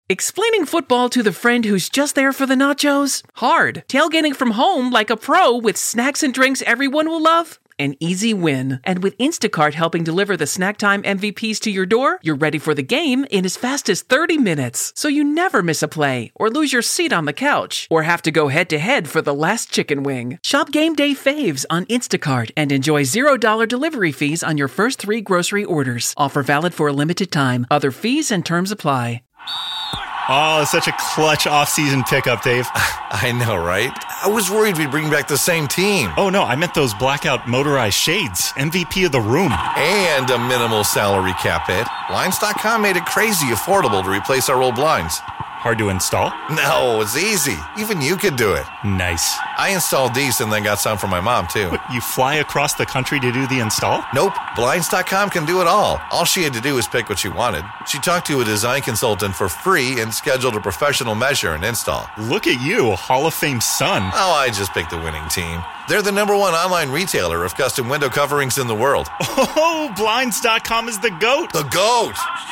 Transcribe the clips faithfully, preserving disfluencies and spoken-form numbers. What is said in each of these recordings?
Explaining football to the friend who's just there for the nachos? Hard. Tailgating from home like a pro with snacks and drinks everyone will love? An easy win. And with Instacart helping deliver the snack time M V Ps to your door, you're ready for the game in as fast as thirty minutes. So you never miss a play, or lose your seat on the couch, or have to go head-to-head for the last chicken wing. Shop Game Day Faves on Instacart and enjoy zero dollars delivery fees on your first three grocery orders. Offer valid for a limited time. Other fees and terms apply. Oh, such a clutch off-season pickup, Dave. I know, right? I was worried we'd bring back the same team. Oh, no, I meant those blackout motorized shades. M V P of the room. And a minimal salary cap hit. Blinds dot com made it crazy affordable to replace our old blinds. Hard to install? No, it's easy. Even you could do it. Nice. I installed these and then got some for my mom, too. What, you fly across the country to do the install? Nope. Blinds dot com can do it all. All she had to do was pick what she wanted. She talked to a design consultant for free and scheduled a professional measure and install. Look at you, Hall of Fame son. Oh, I just picked the winning team. They're the number one online retailer of custom window coverings in the world. Oh, Blinds dot com is the GOAT. The GOAT!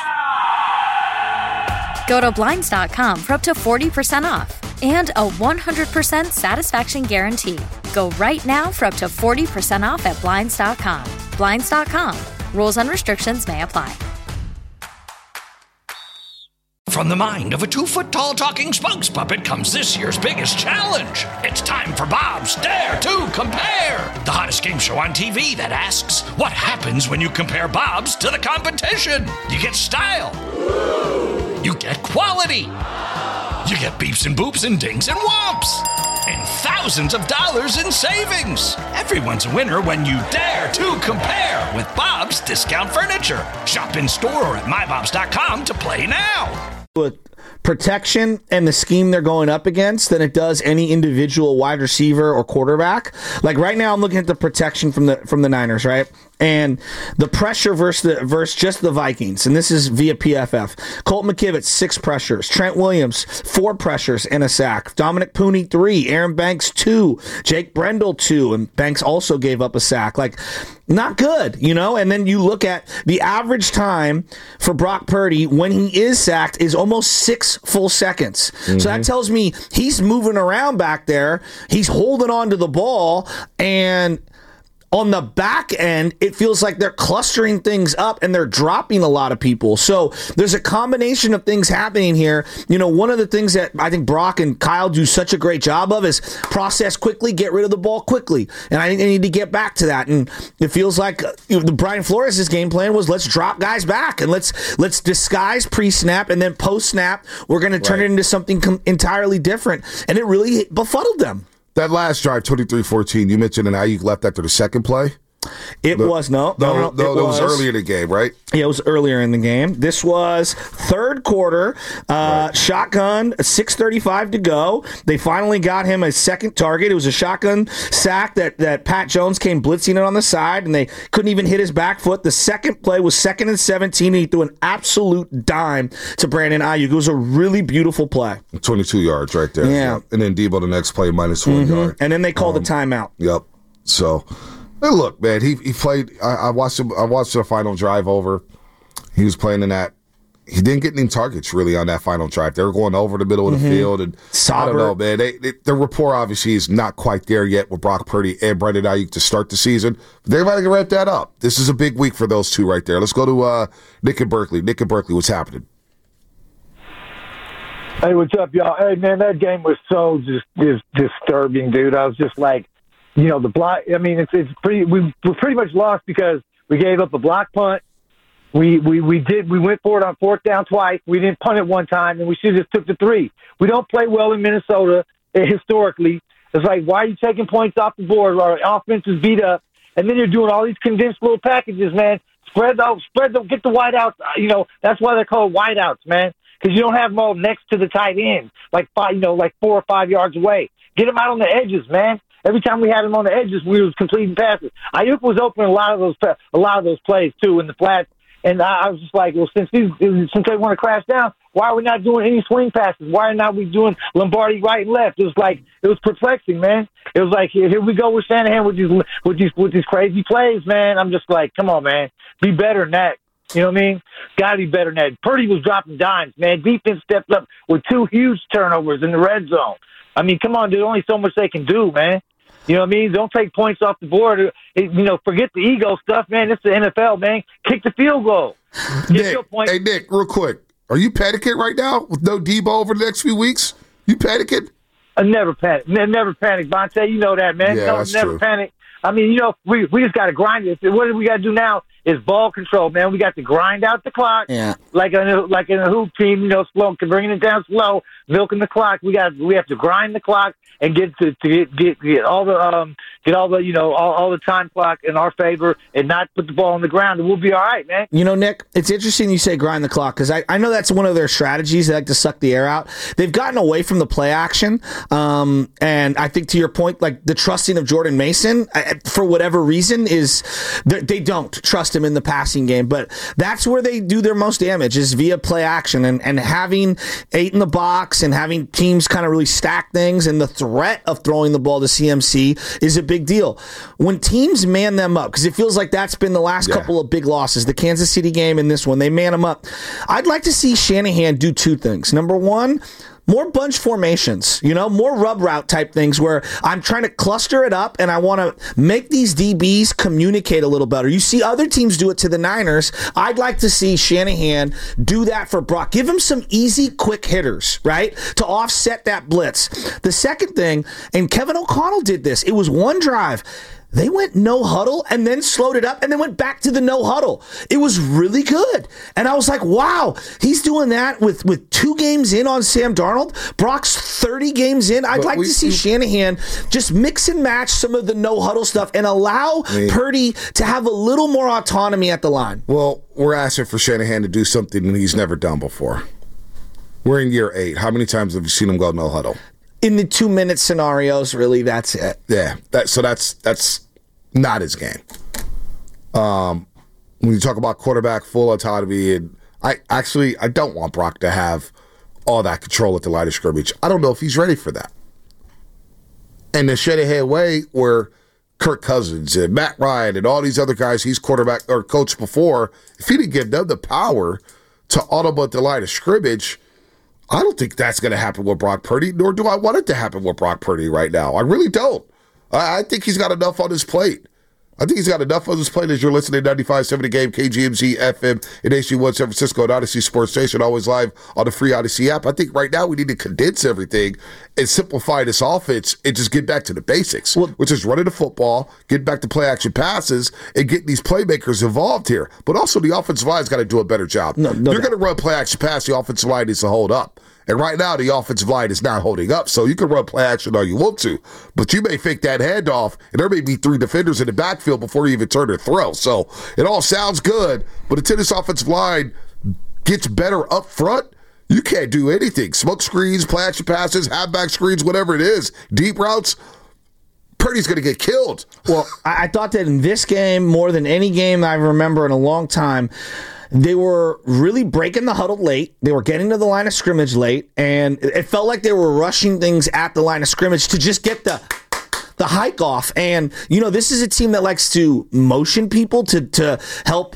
Go to Blinds dot com for up to forty percent off and a one hundred percent satisfaction guarantee. Go right now for up to forty percent off at Blinds dot com. Blinds dot com. Rules and restrictions may apply. From the mind of a two-foot-tall talking spokes puppet comes this year's biggest challenge. It's time for Bob's Dare to Compare, the hottest game show on T V that asks, what happens when you compare Bob's to the competition? You get style. You get quality. You get beeps and boops and dings and whomps. And thousands of dollars in savings. Everyone's a winner when you dare to compare with Bob's Discount Furniture. Shop in store or at my bobs dot com to play now. With protection and the scheme they're going up against than it does any individual wide receiver or quarterback. Like right now I'm looking at the protection from the from the Niners, right? And the pressure versus the versus just the Vikings, and this is via P F F. Colt McKivitz, six pressures. Trent Williams, four pressures and a sack. Dominic Pooney, three. Aaron Banks, two. Jake Brendel, two. And Banks also gave up a sack. Like, not good, you know? And then you look at the average time for Brock Purdy when he is sacked is almost six full seconds. Mm-hmm. So that tells me he's moving around back there. He's holding on to the ball, and on the back end, it feels like they're clustering things up and they're dropping a lot of people. So there's a combination of things happening here. You know, one of the things that I think Brock and Kyle do such a great job of is process quickly, get rid of the ball quickly. And I think they need to get back to that. And it feels like you know, the Brian Flores' game plan was let's drop guys back and let's let's disguise pre-snap, and then post-snap, we're going to turn right. it into something com- entirely different. And it really befuddled them. That last drive, twenty-three fourteen, you mentioned an Ayuk left after the second play? It the, was, no. No, no, no, it it was, was earlier in the game, right? Yeah, it was earlier in the game. This was third quarter, uh, right. shotgun, six thirty-five to go. They finally got him a second target. It was a shotgun sack that, that Pat Jones came blitzing it on the side, and they couldn't even hit his back foot. The second play was second and seventeen, and he threw an absolute dime to Brandon Ayuk. It was a really beautiful play. twenty-two yards right there. Yeah. And then Debo the next play, minus one mm-hmm. yard. And then they called um, the timeout. Yep. So... Hey, look, man, he he played. I, I watched him. I watched the final drive over. He was playing in that. He didn't get any targets really on that final drive. They were going over the middle of the mm-hmm. field, and Sauber. I don't know, man. They, they, their rapport obviously is not quite there yet with Brock Purdy and Brandon Ayuk to start the season. But they're about to wrap that up. This is a big week for those two right there. Let's go to uh, Nick and Berkeley. Nick and Berkeley, what's happening? Hey, what's up, y'all? Hey, man, that game was so just, just disturbing, dude. I was just like. You know, the block, I mean, it's it's pretty, we were pretty much lost because we gave up a block punt. We, we, we did, we went for it on fourth down twice. We didn't punt it one time, and we should have just took the three. We don't play well in Minnesota historically. It's like, why are you taking points off the board? Our offense is beat up, and then you're doing all these condensed little packages, man. Spread out, spread the, get the wideouts. You know, that's why they're called wideouts, man, because you don't have them all next to the tight end, like five, you know, like four or five yards away. Get them out on the edges, man. Every time we had him on the edges, we was completing passes. Ayuk was open a lot of those a lot of those plays too in the flats, and I was just like, well, since these since they want to crash down, why are we not doing any swing passes? Why are not we doing Lombardi right and left? It was like it was perplexing, man. It was like here, here we go with Shanahan with these with these with these crazy plays, man. I'm just like, come on, man, be better than that. You know what I mean? Got to be better than that. Purdy was dropping dimes, man. Defense stepped up with two huge turnovers in the red zone. I mean, come on, there's only so much they can do, man. You know what I mean? Don't take points off the board. It, you know, forget the ego stuff, man. It's the N F L, man. Kick the field goal. Get Nick, your point. hey, Nick, real quick. Are you panicking right now with no Debo over the next few weeks? You panicking? I never panic. Ne- Never panic, Vontae. You know that, man. Yeah, no, that's never true. panic. I mean, you know, we we just got to grind it. What do we got to do now is ball control, man. We got to grind out the clock, Yeah. like in a, like in a hoop team, you know, slow, bringing it down slow, milking the clock. We got we have to grind the clock and get to, to get, get get all the um get all the you know all, all the time clock in our favor and not put the ball on the ground, and we'll be all right, man. You know, Nick, it's interesting you say grind the clock because I, I know that's one of their strategies. They like to suck the air out. They've gotten away from the play action. Um, and I think to your point, like the trusting of Jordan Mason, I, for whatever reason, is they don't trust him in the passing game. But that's where they do their most damage is via play action and, and having eight in the box and having teams kind of really stack things. And the threat of throwing the ball to C M C is a big deal. When teams man them up, because it feels like that's been the last Yeah. couple of big losses, the Kansas City game and this one, they man them up. I'd like to see Shanahan do two things. Number one, more bunch formations, you know, more rub route type things where I'm trying to cluster it up and I want to make these D Bs communicate a little better. You see other teams do it to the Niners. I'd like to see Shanahan do that for Brock. Give him some easy, quick hitters, right, to offset that blitz. The second thing, and Kevin O'Connell did this, it was one drive. They went no huddle and then slowed it up and then went back to the no huddle. It was really good. And I was like, wow, he's doing that with, with two games in on Sam Darnold. Brock's thirty games in. I'd But like we- to see we- Shanahan just mix and match some of the no huddle stuff and allow mean- Purdy to have a little more autonomy at the line. Well, we're asking for Shanahan to do something that he's never done before. We're in year eight. How many times have you seen him go no huddle? In the two-minute scenarios, really, that's it. Yeah, that so that's that's not his game. Um, when you talk about quarterback full autonomy, and I actually I don't want Brock to have all that control at the line of scrimmage. I don't know if he's ready for that. And the Shanahan way, where Kirk Cousins and Matt Ryan and all these other guys he's quarterback or coached before, if he didn't give them the power to audible at the line of scrimmage, I don't think that's going to happen with Brock Purdy, nor do I want it to happen with Brock Purdy right now. I really don't. I, I think he's got enough on his plate. I think he's got enough on his plate as you're listening to ninety-five point seven The Game, K G M Z F M, and H D one San Francisco, and Odyssey Sports Station, always live on the free Odyssey app. I think right now we need to condense everything and simplify this offense and just get back to the basics, Well, which is running the football, getting back to play action passes, and getting these playmakers involved here. But also the offensive line's got to do a better job. No, no You're doubt. going to run play action pass, the offensive line needs to hold up. And right now, the offensive line is not holding up, so you can run play action all you want to, but you may fake that handoff, and there may be three defenders in the backfield before you even turn or throw. So it all sounds good, but until this offensive line gets better up front, you can't do anything. Smoke screens, play action passes, halfback screens, whatever it is, deep routes, Purdy's going to get killed. Well, I, I thought that in this game, more than any game I remember in a long time, they were really breaking the huddle late. They were getting to the line of scrimmage late, and it felt like they were rushing things at the line of scrimmage to just get the the hike off. And, you know, this is a team that likes to motion people to, to help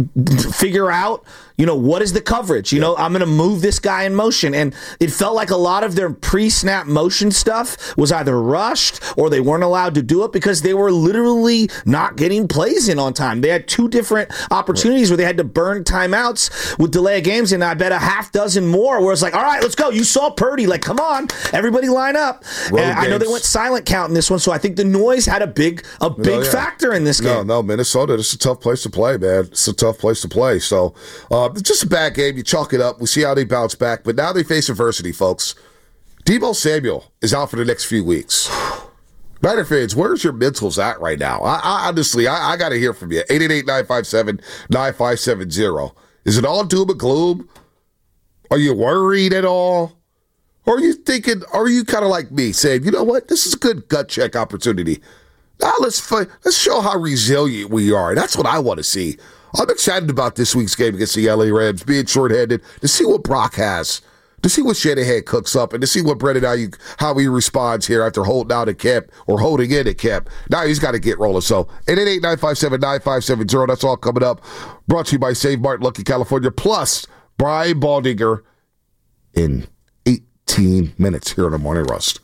figure out, you know, what is the coverage? You know, I'm going to move this guy in motion. And it felt like a lot of their pre-snap motion stuff was either rushed or they weren't allowed to do it because they were literally not getting plays in on time. They had two different opportunities where they had to burn timeouts with delay of games, and I bet a half dozen more where it's like, all right, let's go. You saw Purdy. Like, come on, everybody line up. Road And I know they games. went silent count in this one, so I think the noise had a big a big No, yeah. factor in this No, game. no, Minnesota, it's a tough place to play, man. It's a tough place to play. So uh, it's just a bad game. You chalk it up. We see how they bounce back. But now they face adversity, folks. Deebo Samuel is out for the next few weeks. Niner fans, where's your mentals at right now? I, I honestly, I, I got to hear from you. eight eight eight, nine five seven, nine five seven zero. Is it all doom and gloom? Are you worried at all? Or are you thinking, are you kind of like me, saying, you know what, this is a good gut check opportunity. Now let's fight, let's show how resilient we are. That's what I want to see. I'm excited about this week's game against the L A Rams, being shorthanded, to see what Brock has. to see what Shanahan cooks up and to see what Brendan Ayuk, how he responds here after holding out a Kemp or holding in a Kemp. Now he's got to get rolling. So eight eight eight, nine five seven, nine five seven zero. That's all coming up. Brought to you by Save Mart, Lucky California. Plus, Brian Baldinger in eighteen minutes here on the Morning Roast.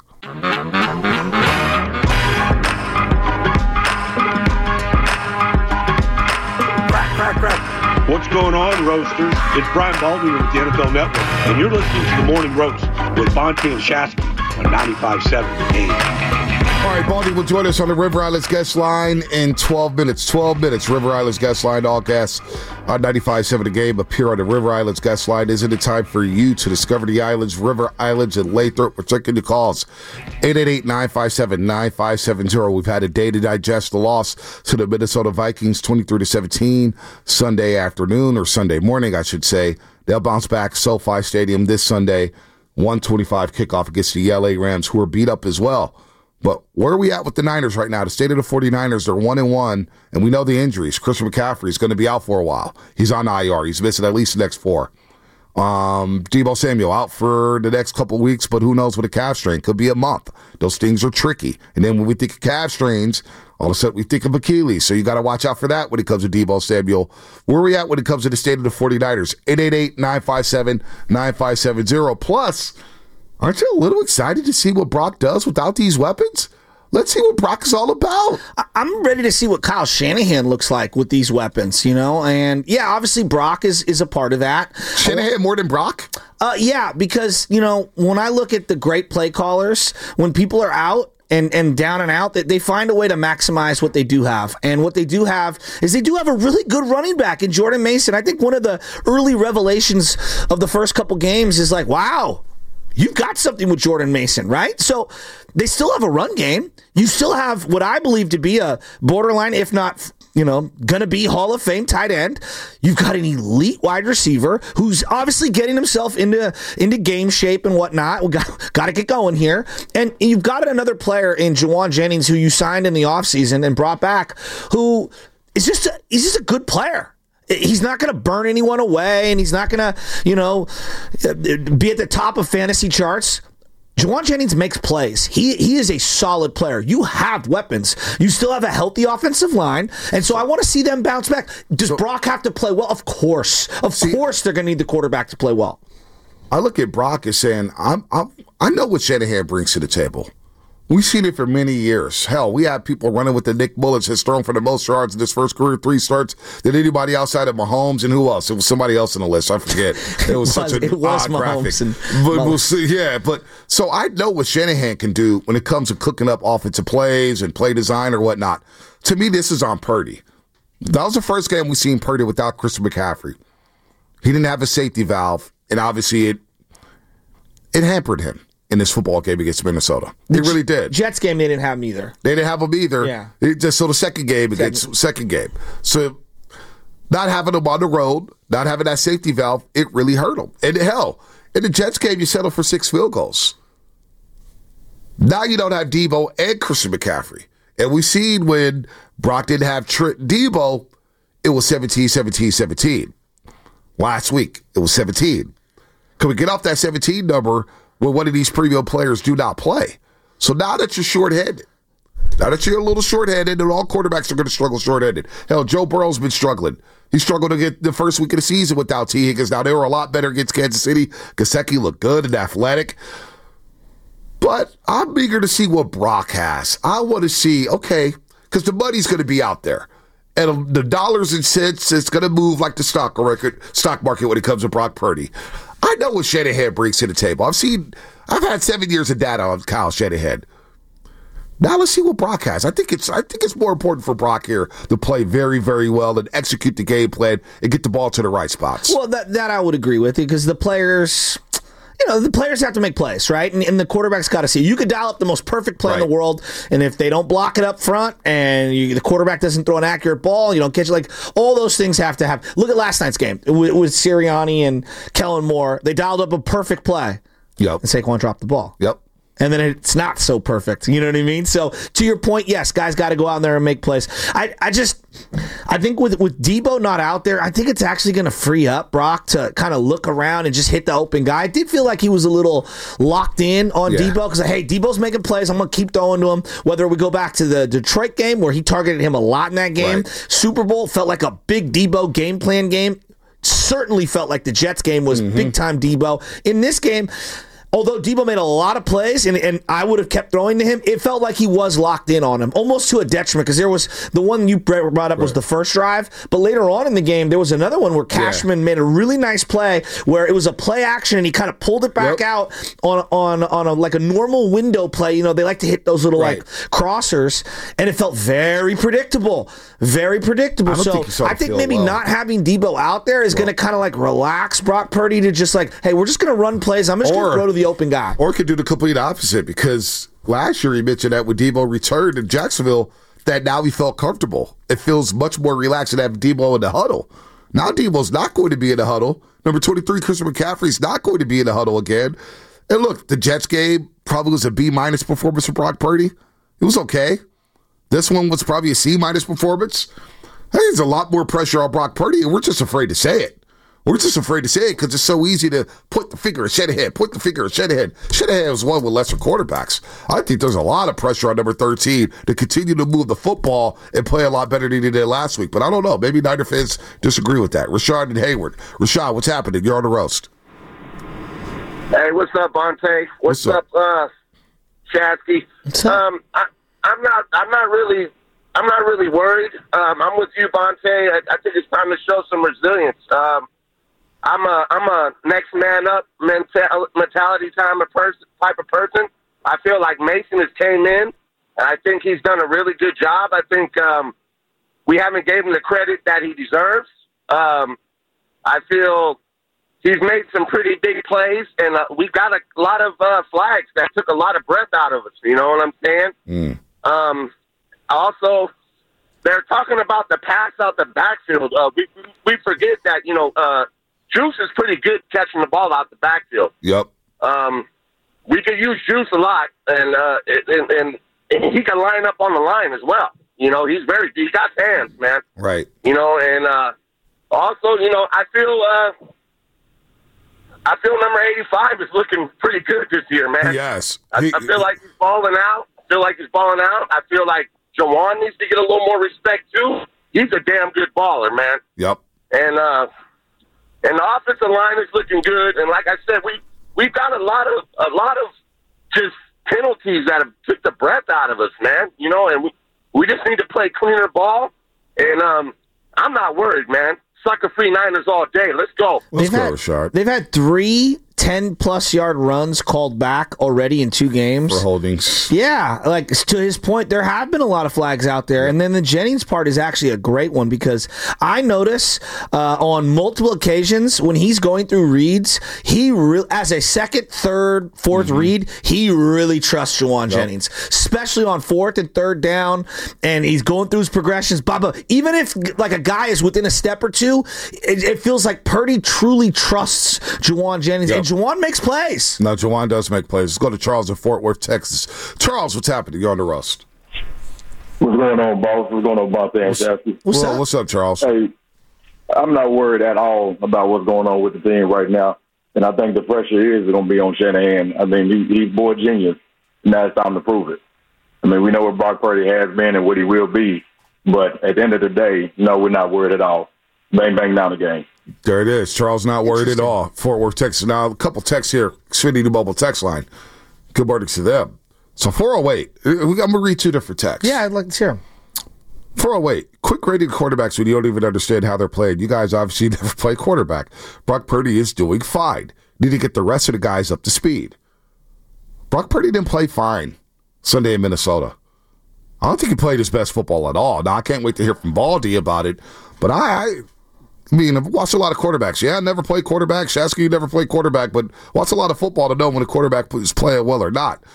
What's going on, Roasters? It's Brian Baldinger with the N F L Network, and you're listening to The Morning Roast with Bonte and Shasky on ninety-five point seven The Game. All right, Baldy will join us on the River Islands guest line in twelve minutes. twelve minutes, River Islands guest line, all gas on ninety-five point seven The Game. Appear on the River Islands guest line. Isn't it time for you to discover the islands, River Islands, and Lathrop? We're taking the calls. eight eight eight, nine five seven, nine five seven zero. We've had a day to digest the loss to the Minnesota Vikings, twenty-three to seventeen, Sunday afternoon, or Sunday morning, I should say. They'll bounce back SoFi Stadium this Sunday, one twenty-five kickoff against the L A Rams, who are beat up as well. But where are we at with the Niners right now? The state of the 49ers, they're one and one, and we know the injuries. Christian McCaffrey is going to be out for a while. He's on I R. He's missing at least the next four. Um, Deebo Samuel out for the next couple of weeks, but who knows with a calf strain? Could be a month. Those things are tricky. And then when we think of calf strains, all of a sudden we think of Achilles. So you got to watch out for that when it comes to Deebo Samuel. Where are we at when it comes to the state of the 49ers? eight eight eight, nine five seven, nine five seven zero. Plus, aren't you a little excited to see what Brock does without these weapons? Let's see what Brock is all about. I'm ready to see what Kyle Shanahan looks like with these weapons, you know? And, yeah, obviously Brock is, is a part of that. Shanahan more than Brock? Uh, yeah, because, you know, when I look at the great play callers, when people are out, And, and down and out, they, they find a way to maximize what they do have. And what they do have is they do have a really good running back in Jordan Mason. I think one of the early revelations of the first couple games is like, wow, you've got something with Jordan Mason, right? So they still have a run game. You still have what I believe to be a borderline, if not, you know, going to be Hall of Fame tight end. You've got an elite wide receiver who's obviously getting himself into into game shape and whatnot. We got, got to get going here. And you've got another player in Juwan Jennings who you signed in the offseason and brought back, who is just a, he's just a good player. He's not going to burn anyone away, and he's not going to, you know, be at the top of fantasy charts. Juwan Jennings makes plays. He he is a solid player. You have weapons. You still have a healthy offensive line, and so I want to see them bounce back. Does so, Brock have to play well? Of course. Of see, course they're going to need the quarterback to play well. I look at Brock as saying, I'm, I'm, I know what Shanahan brings to the table. We've seen it for many years. Hell, we have people running with the Nick Mullins has thrown for the most yards in his first career three starts than anybody outside of Mahomes. And who else? It was somebody else on the list. I forget. It was, it was such an odd graphic. But we'll see, yeah, but so I know what Shanahan can do when it comes to cooking up offensive plays and play design or whatnot. To me, this is on Purdy. That was the first game we seen Purdy without Christian McCaffrey. He didn't have a safety valve, and obviously it it hampered him in this football game against Minnesota. They the really did. Jets game, they didn't have him either. They didn't have him either. Yeah. It just so the second game against second. second game. So not having him on the road, not having that safety valve, it really hurt him. And hell, in the Jets game, you settled for six field goals. Now you don't have Deebo and Christian McCaffrey. And we seen when Brock didn't have Trent Deebo, it was seventeen, seventeen, seventeen. Last week, it was seventeen. Can we get off that seventeen number when one of these premium players do not play? So now that you're shorthanded, now that you're a little shorthanded, and all quarterbacks are going to struggle shorthanded. Hell, Joe Burrow's been struggling. He struggled to get the first week of the season without T. Higgins. Now, they were a lot better against Kansas City. Gesicki looked good and athletic. But I'm eager to see what Brock has. I want to see, okay, because the money's going to be out there. And the dollars and cents, it's going to move like the stock market, stock market when it comes to Brock Purdy. I know what Shanahan brings to the table. I've seen, I've had seven years of data on Kyle Shanahan. Now let's see what Brock has. I think it's, I think it's more important for Brock here to play very, very well and execute the game plan and get the ball to the right spots. Well, that that I would agree with, because the players, you know, the players have to make plays, right? And, and the quarterback's got to see. You could dial up the most perfect play right in the world, and if they don't block it up front, and you, the quarterback doesn't throw an accurate ball, you don't catch it, like, all those things have to have. Look at last night's game with, with Sirianni and Kellen Moore. They dialed up a perfect play. Yep. And Saquon dropped the ball. Yep. and then it's not so perfect. You know what I mean? So to your point, yes, guys got to go out there and make plays. I, I just, I think with, with Debo not out there, I think it's actually going to free up Brock to kind of look around and just hit the open guy. I did feel like he was a little locked in on yeah. Debo because, hey, Debo's making plays. I'm going to keep throwing to him. Whether we go back to the Detroit game where he targeted him a lot in that game, right. Super Bowl felt like a big Debo game plan game. Certainly felt like the Jets game was mm-hmm. big-time Debo. In this game, although Debo made a lot of plays, and, and I would have kept throwing to him, it felt like he was locked in on him, almost to a detriment, because there was the one you brought up was right. the first drive, but later on in the game, there was another one where Cashman yeah. made a really nice play where it was a play action, and he kind of pulled it back yep. out on on on a, like a normal window play. You know, they like to hit those little right. like crossers, and it felt very predictable, very predictable. I so think I think maybe well. not having Debo out there is well. going to kind of like relax Brock Purdy to just like, hey, we're just going to run plays. I'm just going to throw to the open guy. Or could do the complete opposite, because last year he mentioned that when Debo returned in Jacksonville, that now he felt comfortable. It feels much more relaxed to have Debo in the huddle. Now Debo's not going to be in the huddle. Number twenty-three, Christian McCaffrey's not going to be in the huddle again. And look, the Jets game probably was a B-minus performance for Brock Purdy. It was okay. This one was probably a C-minus performance. Hey, there's a lot more pressure on Brock Purdy, and we're just afraid to say it. We're just afraid to say it because it's so easy to put the finger at Shanahan, put the finger at Shanahan. Shanahan was one with lesser quarterbacks. I think there's a lot of pressure on number thirteen to continue to move the football and play a lot better than he did last week. But I don't know. Maybe Niner fans disagree with that. Rashad and Hayward. Rashad, what's happening? You're on the roast. Hey, what's up, Bonte? What's, what's up, up uh, Shasky? Um, I, I'm not. I'm not really. I'm not really worried. Um, I'm with you, Bonte. I, I think it's time to show some resilience. Um, I'm a I'm a next man up mental, mentality time of person type of person. I feel like Mason has came in, and I think he's done a really good job. I think um, we haven't gave him the credit that he deserves. Um, I feel he's made some pretty big plays, and uh, we've got a lot of uh, flags that took a lot of breath out of us. You know what I'm saying? Mm. Um, also, they're talking about the pass out the backfield. Uh, we we forget that you know. Uh, Juice is pretty good catching the ball out the backfield. Yep. Um, we could use Juice a lot, and, uh, and and he can line up on the line as well. You know, he's very he got hands, man. Right. You know, and uh, also, you know, I feel uh, I feel number eighty-five is looking pretty good this year, man. Yes. I, he, I feel like he's balling out. I feel like he's balling out. I feel like Jawan needs to get a little more respect too. He's a damn good baller, man. Yep. And uh. And the offensive line is looking good. And like I said, we, we've got a lot of a lot of just penalties that have took the breath out of us, man. You know, and we, we just need to play cleaner ball. And um, I'm not worried, man. Sucker-free Niners all day. Let's go. Let's they've go, had, Sharp. They've had three ten-plus yard runs called back already in two games. For holdings. Yeah, like to his point, there have been a lot of flags out there. And then the Jennings part is actually a great one because I notice uh, on multiple occasions when he's going through reads, he re- as a second, third, fourth mm-hmm. read, he really trusts Juwan yep. Jennings, especially on fourth and third down. And he's going through his progressions. Baba, even if like a guy is within a step or two, it, it feels like Purdy truly trusts Juwan Jennings. Yep. And Juwan makes plays. No, Juwan does make plays. Let's go to Charles in Fort Worth, Texas. Charles, what's happening? You're on the roast. What's going on, boss? What's going on about that? What's, what's, well, up? what's up, Charles? Hey, I'm not worried at all about what's going on with the team right now. And I think the pressure is going to be on Shanahan. I mean, he, he's boy genius. Now it's time to prove it. I mean, we know what Brock Purdy has been and what he will be. But at the end of the day, no, we're not worried at all. Bang, bang, down the game. There it is. Charles not worried at all. Fort Worth, Texas. Now, a couple texts here. Xfinity Mobile text line. Good morning to them. So, four oh eight. I'm going to read two different texts. Yeah, I'd like to hear them. four oh eight. Quick rating quarterbacks when you don't even understand how they're played. You guys obviously never play quarterback. Brock Purdy is doing fine. Need to get the rest of the guys up to speed. Brock Purdy didn't play fine Sunday in Minnesota. I don't think he played his best football at all. Now, I can't wait to hear from Baldy about it, but I... I I mean, I've watched a lot of quarterbacks. Yeah, I never played quarterback. Shasky, you never played quarterback, but watch a lot of football to know when a quarterback is playing well or not.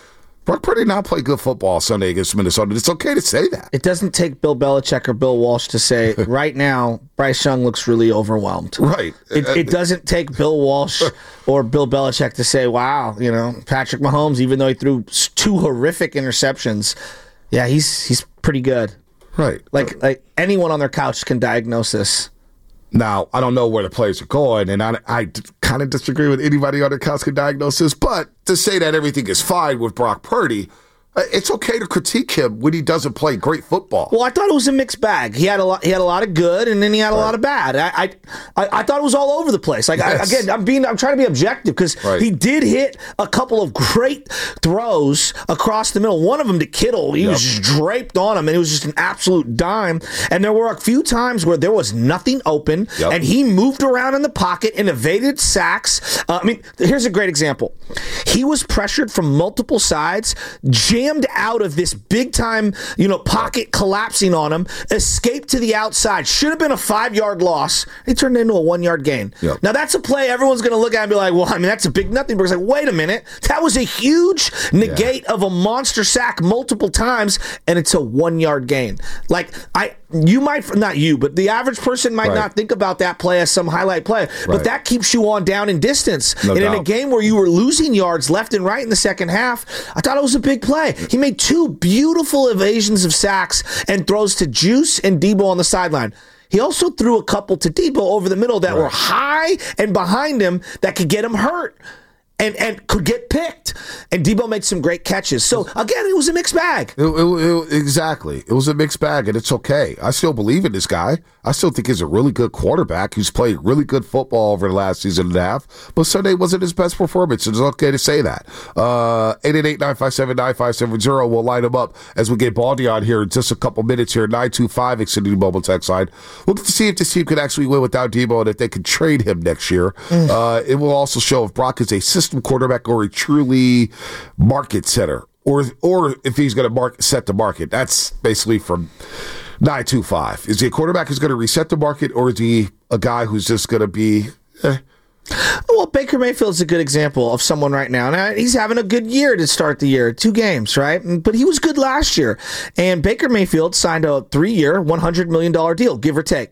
Brock Purdy not play good football Sunday against Minnesota. It's okay to say that. It doesn't take Bill Belichick or Bill Walsh to say, right now, Bryce Young looks really overwhelmed. Right. It, it doesn't take Bill Walsh or Bill Belichick to say, wow, you know, Patrick Mahomes, even though he threw two horrific interceptions, yeah, he's he's pretty good. Right. Like, like anyone on their couch can diagnose this. Now, I don't know where the players are going, and I, I kind of disagree with anybody on the couch can diagnose this, but to say that everything is fine with Brock Purdy, it's okay to critique him when he doesn't play great football. Well, I thought it was a mixed bag. He had a lot. He had a lot of good, and then he had a right. lot of bad. I, I, I thought it was all over the place. Like yes. I, again, I'm being, I'm trying to be objective because right. he did hit a couple of great throws across the middle. One of them to Kittle, he yep. was just draped on him, and it was just an absolute dime. And there were a few times where there was nothing open, yep. and he moved around in the pocket and evaded sacks. Uh, I mean, here's a great example. He was pressured from multiple sides, jammed out of this big time, you know, pocket collapsing on him, escaped to the outside. Should have been a five yard loss. It turned into a one yard gain. Yep. Now that's a play everyone's going to look at and be like, well, I mean, that's a big nothing. But it's like, wait a minute, that was a huge negate yeah. of a monster sack multiple times, and it's a one yard gain. Like I, you might not you, but the average person might right. not think about that play as some highlight play, right. but that keeps you on down in distance. No and doubt. In a game where you were losing yards left and right in the second half, I thought it was a big play. He made two beautiful evasions of sacks and throws to Juice and Debo on the sideline. He also threw a couple to Debo over the middle that right. were high and behind him that could get him hurt. And and could get picked. And Debo made some great catches. So, again, it was a mixed bag. It, it, it, exactly. It was a mixed bag, and it's okay. I still believe in this guy. I still think he's a really good quarterback who's played really good football over the last season and a half. But Sunday wasn't his best performance. It's okay to say that. Uh, eight eight eight, nine five seven, nine five seven zero. We'll line him up as we get Baldy on here in just a couple minutes here. nine two five, Xfinity Mobile text line. We'll get to see if this team could actually win without Debo and if they could trade him next year. Mm. Uh, it will also show if Brock is a system quarterback or a truly market setter, or or if he's going to mark, set the market. That's basically from nine two five. Is he a quarterback who's going to reset the market, or is he a guy who's just going to be eh? Well, Baker Mayfield's a good example of someone right now. Now, he's having a good year to start the year, two games, right? But he was good last year. And Baker Mayfield signed a three-year, one hundred million dollars deal, give or take.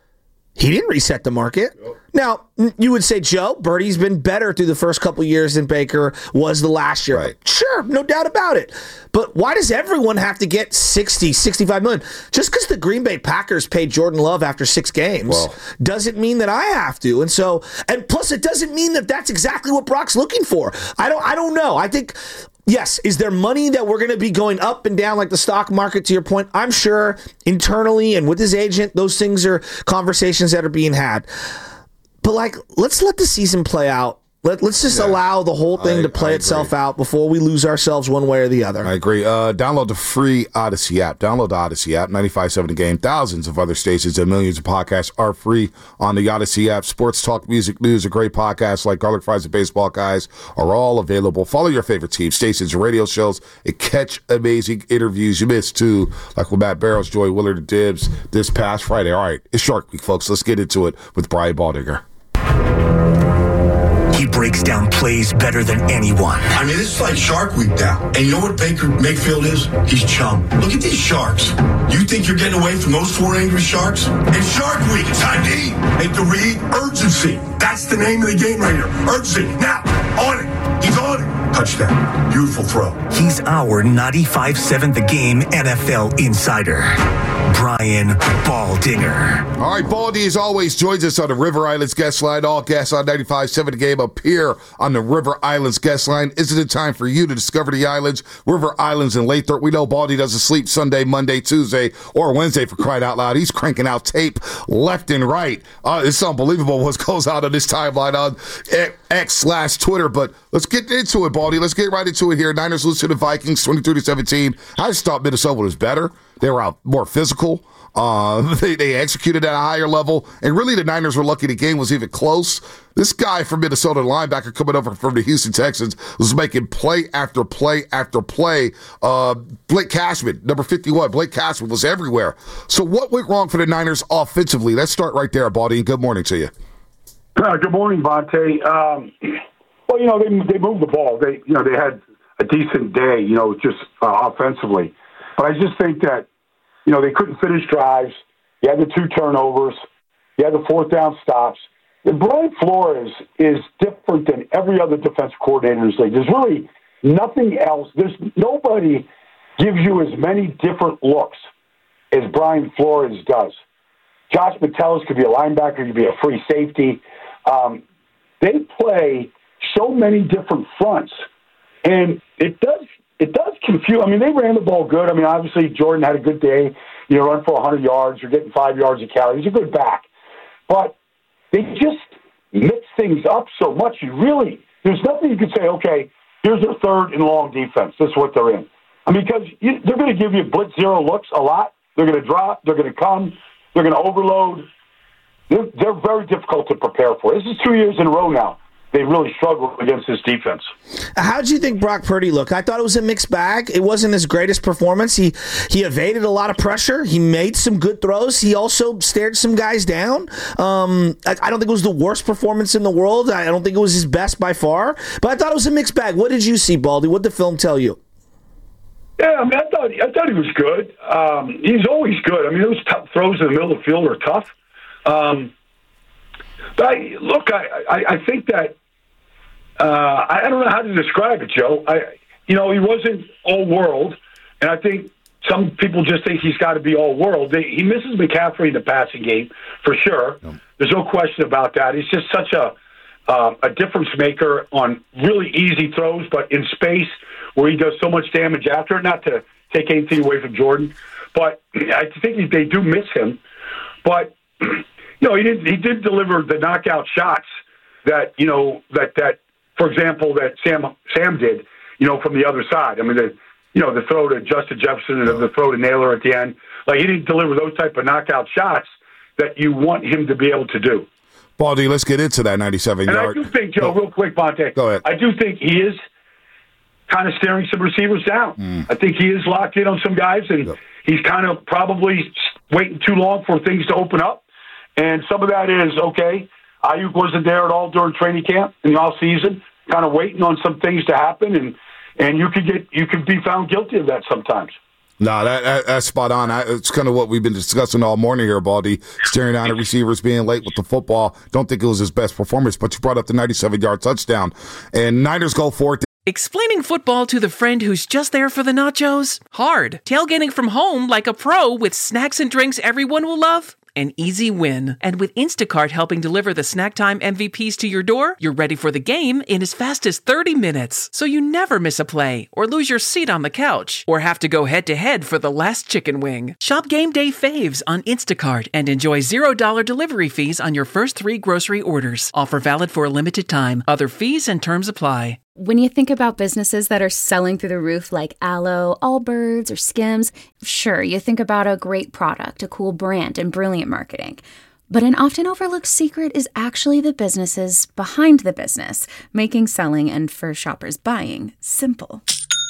He didn't reset the market. Nope. Now, you would say, Joe, Birdie's been better through the first couple years than Baker was the last year. Right. Sure, no doubt about it. But why does everyone have to get sixty, sixty-five million? Just because the Green Bay Packers paid Jordan Love after six games well, doesn't mean that I have to. And so, and plus it doesn't mean that that's exactly what Brock's looking for. I don't, I don't know. I think... Yes, is there money that we're going to be going up and down like the stock market, to your point? I'm sure internally and with his agent, those things are conversations that are being had. But, like, let's let the season play out. Let, let's just yeah. allow the whole thing I, to play I itself agree. out before we lose ourselves one way or the other. I agree. Uh, download the free Odyssey app. Download the Odyssey app, ninety-five point seven The Game. Thousands of other stations and millions of podcasts are free on the Odyssey app. Sports talk, music, news, and great podcasts like Garlic Fries and Baseball Guys are all available. Follow your favorite teams, stations, and radio shows, and catch amazing interviews you missed, too, like with Matt Barrows, Joey Willard, and Dibbs this past Friday. All right, it's Shark Week, folks. Let's get into it with Brian Baldinger. He breaks down plays better than anyone. I mean, this is like Shark Week now. And you know what Baker Mayfield is? He's chum. Look at these sharks. You think you're getting away from those four angry sharks? It's Shark Week. It's time to eat. Make the read. Urgency. That's the name of the game right here. Urgency. Now, on it. He's on it. Touchdown. Beautiful throw. He's our ninety-five point seven The Game N F L insider, Brian Baldinger. All right, Baldy, as always, joins us on the River Islands guest line. All guests on ninety-five point seven The Game appear on the River Islands guest line. Isn't it time for you to discover the islands, River Islands and Lathrop? We know Baldy doesn't sleep Sunday, Monday, Tuesday, or Wednesday, for crying out loud. He's cranking out tape left and right. Uh, it's unbelievable what goes on on this timeline on X slash Twitter. But let's get into it, Baldy. Let's get right into it here. Niners lose to the Vikings twenty-three to seventeen. I just thought Minnesota was better. They were out more physical. Uh, they, they executed at a higher level. And really, the Niners were lucky the game was even close. This guy from Minnesota, linebacker coming over from the Houston Texans, was making play after play after play. Uh, Blake Cashman, number fifty-one. Blake Cashman was everywhere. So what went wrong for the Niners offensively? Let's start right there, Baldy. And good morning to you. Uh, good morning, Vontae. Um, well, you know, they they moved the ball. They, you know, they had a decent day, you know, just uh, offensively. But I just think that, you know, they couldn't finish drives. You had the two turnovers. You had the fourth down stops. And Brian Flores is different than every other defensive coordinator in this league. There's really nothing else. There's nobody gives you as many different looks as Brian Flores does. Josh Metellus could be a linebacker, could be a free safety. Um, they play so many different fronts, and it does it does confuse. I mean, they ran the ball good. I mean, obviously Jordan had a good day. You know, run for one hundred yards. You're getting five yards a carry. He's a good back, but they just mix things up so much. You really there's nothing you can say. Okay, here's their third and long defense. This is what they're in. I mean, because you, they're going to give you blitz zero looks a lot. They're going to drop. They're going to come. They're going to overload. They're, they're very difficult to prepare for. This is two years in a row now. They really struggled against this defense. How did you think Brock Purdy looked? I thought it was a mixed bag. It wasn't his greatest performance. He he evaded a lot of pressure. He made some good throws. He also stared some guys down. Um, I, I don't think it was the worst performance in the world. I don't think it was his best by far. But I thought it was a mixed bag. What did you see, Baldy? What did the film tell you? Yeah, I mean, I thought I thought he was good. Um, he's always good. I mean, those tough throws in the middle of the field are tough. Um, but I, look, I, I, I think that uh, I don't know how to describe it, Joe. I, you know, he wasn't all world, and I think some people just think he's got to be all world. They, he misses McCaffrey in the passing game for sure. Yeah. There's no question about that. He's just such a uh, a difference maker on really easy throws, but in space where he does so much damage after it. Not to take anything away from Jordan, but I think they do miss him. But you know, he did he did deliver the knockout shots that you know that that for example that Sam Sam did. You know, from the other side. I mean, the you know the throw to Justin Jefferson and the throw to Naylor at the end. Like he didn't deliver those type of knockout shots that you want him to be able to do. Baldy, let's get into that ninety-seven and yard. I do think, Joe, real quick, Bonte. Go ahead. I do think he is kind of staring some receivers down. Mm. I think he is locked in on some guys, and yep. he's kind of probably waiting too long for things to open up. And some of that is, okay, Ayuk wasn't there at all during training camp in the off-season, kind of waiting on some things to happen, and, and you could get you could be found guilty of that sometimes. No, that, that, that's spot on. I, it's kind of what we've been discussing all morning here, Baldy. Staring down at receivers, being late with the football. Don't think it was his best performance, but you brought up the ninety-seven yard touchdown. And Niners go for it. Explaining football to the friend who's just there for the nachos? Hard. Tailgating from home like a pro with snacks and drinks everyone will love? An easy win. And with Instacart helping deliver the snack time M V Ps to your door, you're ready for the game in as fast as thirty minutes. So you never miss a play or lose your seat on the couch or have to go head-to-head for the last chicken wing. Shop Game Day Faves on Instacart and enjoy zero dollars delivery fees on your first three grocery orders. Offer valid for a limited time. Other fees and terms apply. When you think about businesses that are selling through the roof like Aloe, Allbirds, or Skims, sure, you think about a great product, a cool brand, and brilliant marketing. But an often overlooked secret is actually the businesses behind the business, making selling and for shoppers buying simple.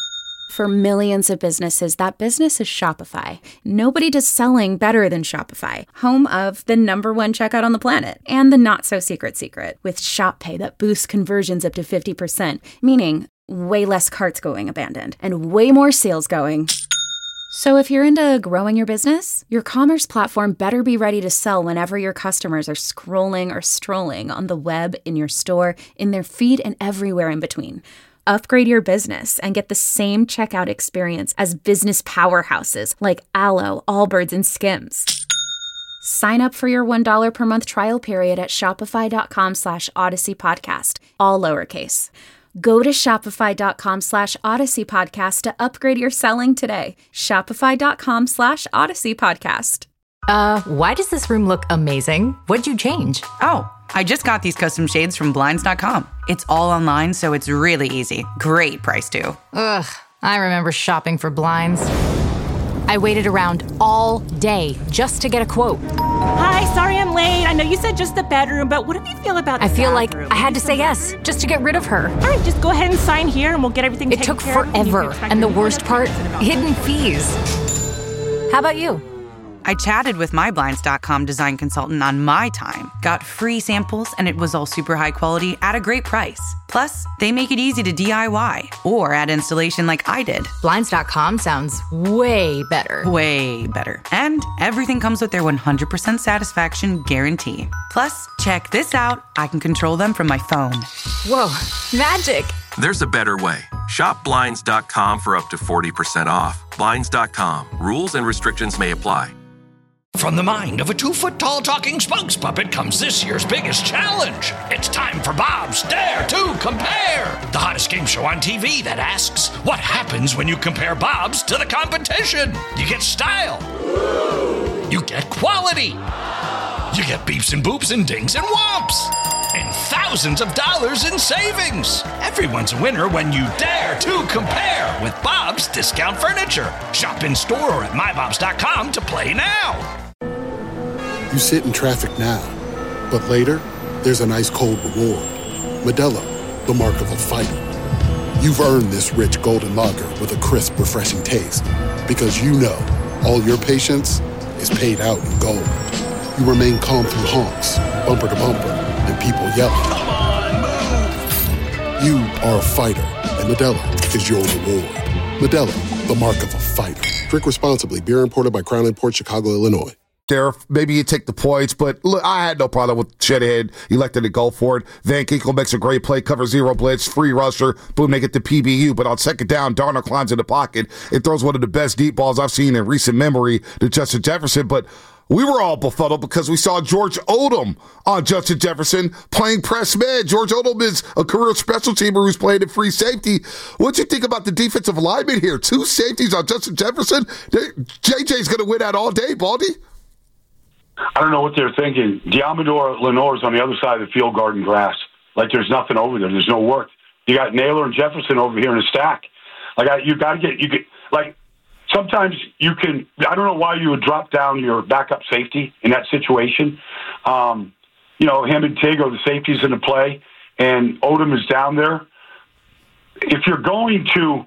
For millions of businesses, that business is Shopify. Nobody does selling better than Shopify, home of the number one checkout on the planet, and the not-so-secret secret, with Shop Pay that boosts conversions up to fifty percent, meaning way less carts going abandoned, and way more sales going. So if you're into growing your business, your commerce platform better be ready to sell whenever your customers are scrolling or strolling on the web, in your store, in their feed, and everywhere in between. Upgrade your business and get the same checkout experience as business powerhouses like Aloe, Allbirds, and Skims. Sign up for your one dollar per month trial period at shopify.com slash Odyssey Podcast, all lowercase. Go to shopify.com slash Odyssey Podcast to upgrade your selling today. Shopify.com slash Odyssey Podcast. Uh, why does this room look amazing? What'd you change? Oh, I just got these custom shades from Blinds dot com. It's all online, so it's really easy. Great price, too. Ugh, I remember shopping for blinds. I waited around all day just to get a quote. Hi, sorry I'm late. I know you said just the bedroom, but what do you feel about the I feel bathroom? like I had to say yes just to get rid of her. All right, just go ahead and sign here and we'll get everything It taken took care of. forever, and the worst part, hidden fees. How about you? I chatted with my Blinds dot com design consultant on my time, got free samples, and it was all super high quality at a great price. Plus, they make it easy to D I Y or add installation like I did. Blinds dot com sounds way better. Way better. And everything comes with their one hundred percent satisfaction guarantee. Plus, check this out. I can control them from my phone. Whoa, magic. There's a better way. Shop Blinds dot com for up to forty percent off. Blinds dot com. Rules and restrictions may apply. From the mind of a two-foot-tall talking spokes puppet comes this year's biggest challenge. It's time for Bob's Dare to Compare, the hottest game show on T V that asks, what happens when you compare Bob's to the competition? You get style. You get quality. You get beeps and boops and dings and whomps. And thousands of dollars in savings. Everyone's a winner when you dare to compare with Bob's Discount Furniture. Shop in store or at my bobs dot com to play now. You sit in traffic now, but later, there's an ice-cold reward. Modelo, the mark of a fighter. You've earned this rich golden lager with a crisp, refreshing taste. Because you know, all your patience is paid out in gold. You remain calm through honks, bumper to bumper, and people yelling. Come on, move! You are a fighter, and Modelo is your reward. Modelo, the mark of a fighter. Drink responsibly. Beer imported by Crown Imports, Chicago, Illinois. There, maybe you take the points, but look, I had no problem with Shanahan elected to go for it. Van Ginkel makes a great play, cover zero blitz, free rusher, boom, they get the P B U. But on second down, Darnold climbs in the pocket and throws one of the best deep balls I've seen in recent memory to Justin Jefferson. But we were all befuddled because we saw George Odom on Justin Jefferson playing press man. George Odom is a career special teamer who's playing at free safety. What'd you think about the defensive alignment here? Two safeties on Justin Jefferson? J J's going to win that all day, Baldy. I don't know what they're thinking. Diamador Lenore's on the other side of the field guarding grass. Like there's nothing over there. There's no work. You got Naylor and Jefferson over here in a stack. Like I, you got to get you get like sometimes you can. I don't know why you would drop down your backup safety in that situation. Um, you know, him and Tig are the safeties in the play, and Odom is down there. If you're going to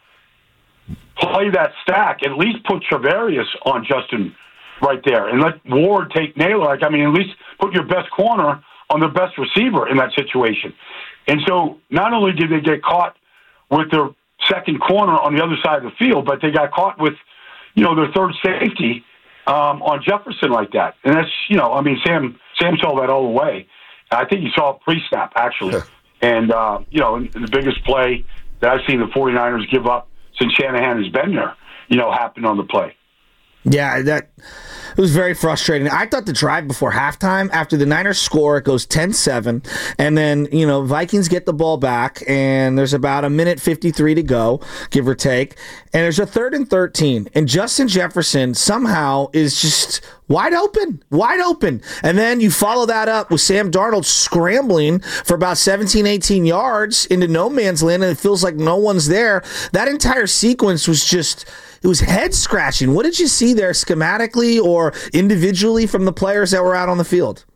play that stack, at least put Travarius on Justin right there, and let Ward take Naylor. Like, I mean, at least put your best corner on their best receiver in that situation. And so not only did they get caught with their second corner on the other side of the field, but they got caught with, you know, their third safety um, on Jefferson like that. And that's, you know, I mean, Sam Sam saw that all the way. I think he saw it pre-snap, actually. and, uh, you know, the biggest play that I've seen the 49ers give up since Shanahan has been there, you know, happened on the play. Yeah, that it was very frustrating. I thought the drive before halftime, after the Niners score, it goes ten seven, and then, you know, Vikings get the ball back, and there's about a minute fifty-three to go, give or take, and there's a third and thirteen, and Justin Jefferson somehow is just wide open, wide open. And then you follow that up with Sam Darnold scrambling for about seventeen, eighteen yards into no man's land, and it feels like no one's there. That entire sequence was just... it was head-scratching. What did you see there schematically or individually from the players that were out on the field?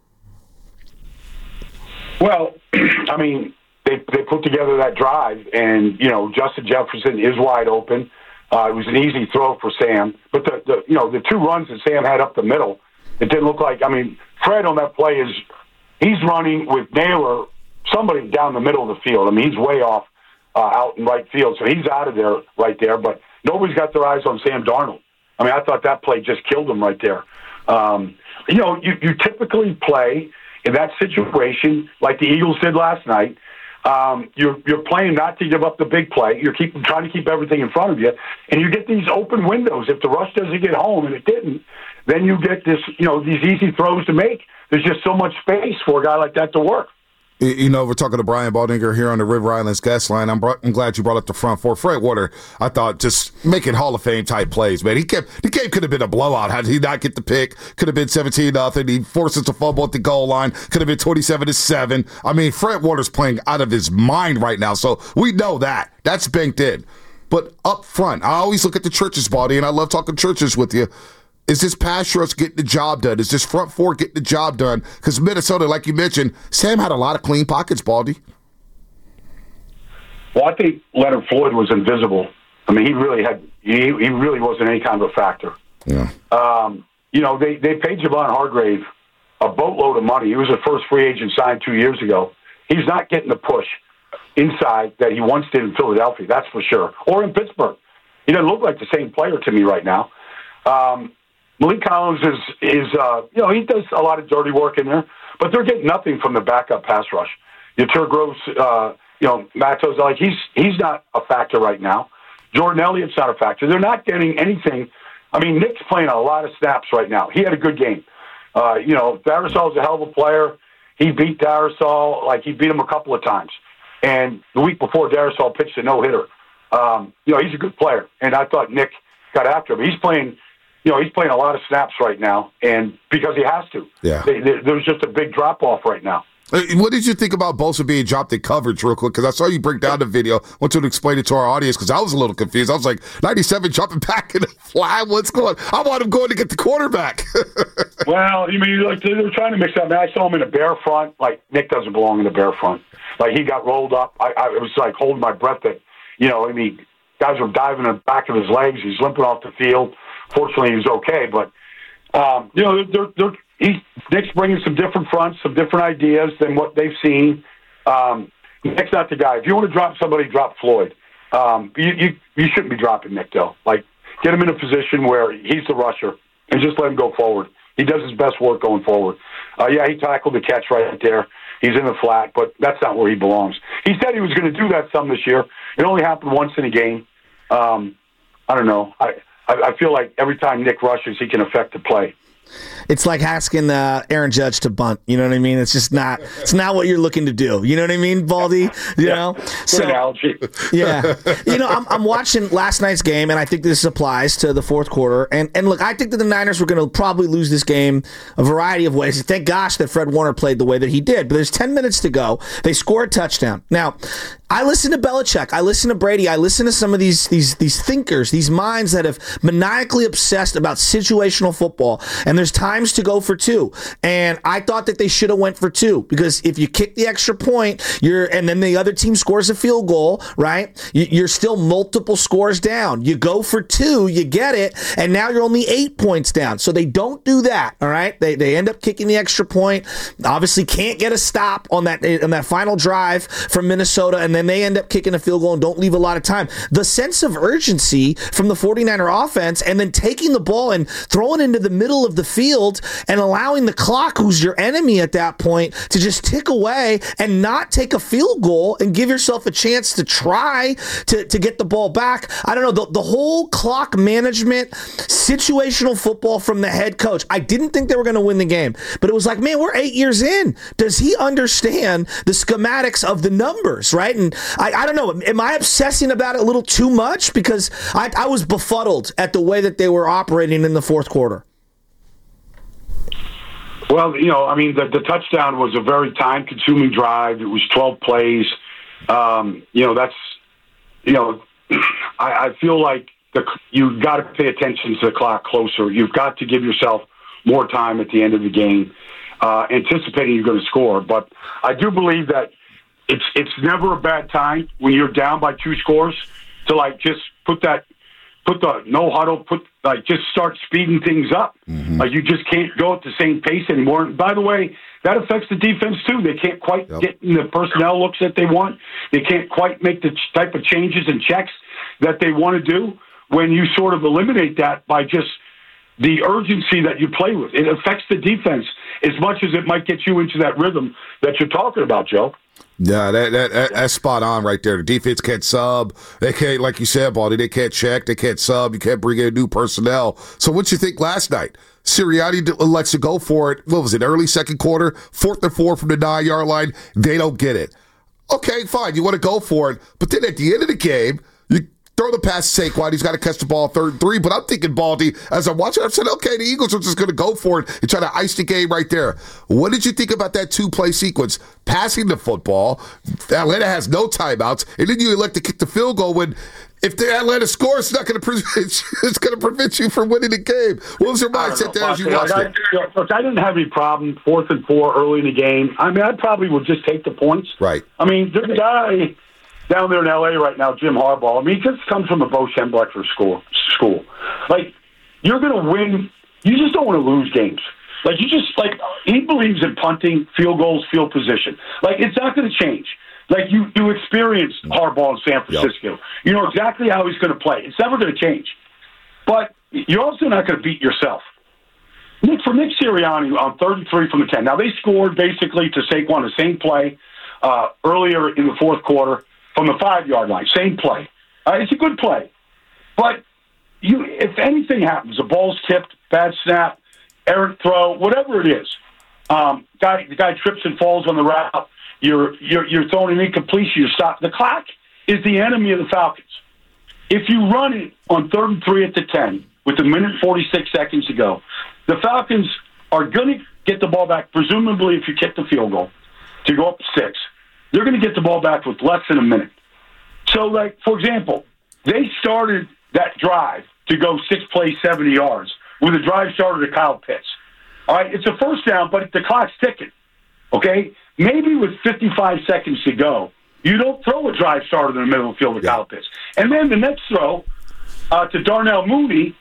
Well, I mean, they they put together that drive, and, you know, Justin Jefferson is wide open. Uh, it was an easy throw for Sam. But, the, the you know, the two runs that Sam had up the middle, it didn't look like, I mean, Fred on that play is, he's running with Naylor, somebody down the middle of the field. I mean, he's way off uh, out in right field, so he's out of there right there. But nobody's got their eyes on Sam Darnold. I mean, I thought that play just killed him right there. Um, you know, you, you typically play in that situation like the Eagles did last night. Um, you're you're playing not to give up the big play. You're keep, trying to keep everything in front of you, and you get these open windows. If the rush doesn't get home, and it didn't, then you get this, you know, these easy throws to make. There's just so much space for a guy like that to work. You know, we're talking to Brian Baldinger here on the River Islands guest line. I'm, I'm glad you brought up the front four. Fred Warner, I thought, just making Hall of Fame type plays, man. He kept the game could have been a blowout had he not get the pick. Could have been seventeen nothing. He forces a fumble at the goal line. Could have been twenty-seven to seven. I mean, Fred Warner's playing out of his mind right now, so we know that. That's banked in. But up front, I always look at the churches, Baldy, and I love talking churches with you. Is this pass rush getting the job done? Is this front four getting the job done? Because Minnesota, like you mentioned, Sam had a lot of clean pockets, Baldy. Well, I think Leonard Floyd was invisible. I mean, he really had he, he really wasn't any kind of a factor. Yeah. Um, you know, they, they paid Javon Hargrave a boatload of money. He was the first free agent signed two years ago. He's not getting the push inside that he once did in Philadelphia, that's for sure, or in Pittsburgh. He doesn't look like the same player to me right now. Um, Malik Collins is, is uh, you know, he does a lot of dirty work in there, but they're getting nothing from the backup pass rush. Yatir Groves, uh, you know, Matos, like he's he's not a factor right now. Jordan Elliott's not a factor. They're not getting anything. I mean, Nick's playing a lot of snaps right now. He had a good game. Uh, you know, Darisol's a hell of a player. He beat Darisol, like he beat him a couple of times. And the week before, Darisol pitched a no-hitter. Um, you know, he's a good player, and I thought Nick got after him. He's playing, you know, he's playing a lot of snaps right now, and because he has to. Yeah. They, they, there's just a big drop-off right now. What did you think about Bosa being dropped in coverage real quick? Because I saw you break down the video. I want you to explain it to our audience because I was a little confused. I was like, ninety-seven dropping back in the fly. What's going on? I want him going to get the quarterback. Well, I mean, like they're trying to mix up. I, mean, I saw him in a bear front. Like, Nick doesn't belong in the bear front. Like, he got rolled up. I, I was like holding my breath that, you know, I mean, guys were diving in the back of his legs. He's limping off the field. Fortunately, he's okay. But, um, you know, they're, they're, he, Nick's bringing some different fronts, some different ideas than what they've seen. Um, Nick's not the guy. If you want to drop somebody, drop Floyd. Um, you, you, you shouldn't be dropping Nick, though. Like, get him in a position where he's the rusher and just let him go forward. He does his best work going forward. Uh, yeah, he tackled the catch right there. He's in the flat, but that's not where he belongs. He said he was going to do that some this year. It only happened once in a game. Um, I don't know. I, I, I feel like every time Nick rushes, he can affect the play. It's like asking uh, Aaron Judge to bunt. You know what I mean? It's just not. It's not what you're looking to do. You know what I mean, Baldy? You yeah. know. Good so, analogy. Yeah. You know, I'm, I'm watching last night's game, and I think this applies to the fourth quarter. And and look, I think that the Niners were going to probably lose this game a variety of ways. Thank gosh that Fred Warner played the way that he did. But there's ten minutes to go. They score a touchdown. Now, I listen to Belichick. I listen to Brady. I listen to some of these these these thinkers, these minds that have maniacally obsessed about situational football. And there's times to go for two. And I thought that they should have went for two because if you kick the extra point, you're and then the other team scores a field goal, right? You're still multiple scores down. You go for two, you get it, and now you're only eight points down. So they don't do that, all right? They they end up kicking the extra point. Obviously can't get a stop on that on that final drive from Minnesota, and then they end up kicking a field goal and don't leave a lot of time. The sense of urgency from the 49er offense and then taking the ball and throwing it into the middle of the field and allowing the clock, who's your enemy at that point, to just tick away and not take a field goal and give yourself a chance to try to, to get the ball back. I don't know, the, the whole clock management, situational football from the head coach. I didn't think they were going to win the game, but it was like, man, we're eight years in. Does he understand the schematics of the numbers, right? And I, I don't know, am I obsessing about it a little too much? Because I, I was befuddled at the way that they were operating in the fourth quarter. Well, you know, I mean, the, the touchdown was a very time-consuming drive. It was twelve plays. Um, you know, that's, you know, I, I feel like the, you've got to pay attention to the clock closer. You've got to give yourself more time at the end of the game, uh, anticipating you're going to score. But I do believe that it's it's never a bad time when you're down by two scores to, like, just put that Put the no huddle, put like just start speeding things up. Mm-hmm. Like you just can't go at the same pace anymore. And by the way, that affects the defense too. They can't quite yep. get in the personnel looks that they want. They can't quite make the type of changes and checks that they want to do when you sort of eliminate that by just the urgency that you play with. It affects the defense as much as it might get you into that rhythm that you're talking about, Joe. Yeah, that, that, that that's spot on right there. The defense can't sub. They can't, like you said, Baldy, they can't check. They can't sub. You can't bring in new personnel. So what you think last night? Sirianni lets you go for it. What was it, early second quarter? Fourth and four from the nine-yard line. They don't get it. Okay, fine. You want to go for it. But then at the end of the game, you throw the pass to Saquon. He's got to catch the ball third and three. But I'm thinking, Baldy, as I'm watching, I've said, okay, the Eagles are just going to go for it and try to ice the game right there. What did you think about that two-play sequence? Passing the football. Atlanta has no timeouts. And then you elect to kick the field goal when if the Atlanta scores, it's not going to prevent it's going to prevent you from winning the game. What was your mindset there as you watched I, it? Look, I didn't have any problem fourth and four early in the game. I mean, I probably would just take the points. Right. I mean, there's a guy down there in L A right now, Jim Harbaugh. I mean, he just comes from the Bo Schembechler school. School, like you're going to win you just don't want to lose games. Like, you just, like, he believes in punting, field goals, field position. Like, it's not going to change. Like, you, you experienced Harbaugh in San Francisco. Yep. You know exactly how he's going to play. It's never going to change. But you're also not going to beat yourself. Nick, for Nick Sirianni on thirty-three from the ten. Now, they scored basically to Saquon the same play uh, earlier in the fourth quarter from the five-yard line. Same play. Uh, it's a good play. But you, if anything happens, the ball's tipped, bad snap, errant throw, whatever it is, um, guy, the guy trips and falls on the route, you're, you're, you're throwing an incompletion, you stop. The clock is the enemy of the Falcons. If you run it on third and three at the ten with a minute and forty-six seconds to go, the Falcons are going to get the ball back, presumably if you kick the field goal, to go up six. They're going to get the ball back with less than a minute. So, like, for example, they started that drive to go six plays, seventy yards, with a drive starter to Kyle Pitts. All right, it's a first down, but the clock's ticking. Okay? Maybe with fifty-five seconds to go, you don't throw a drive starter in the middle of the field to yeah. Kyle Pitts. And then the next throw uh, to Darnell Mooney,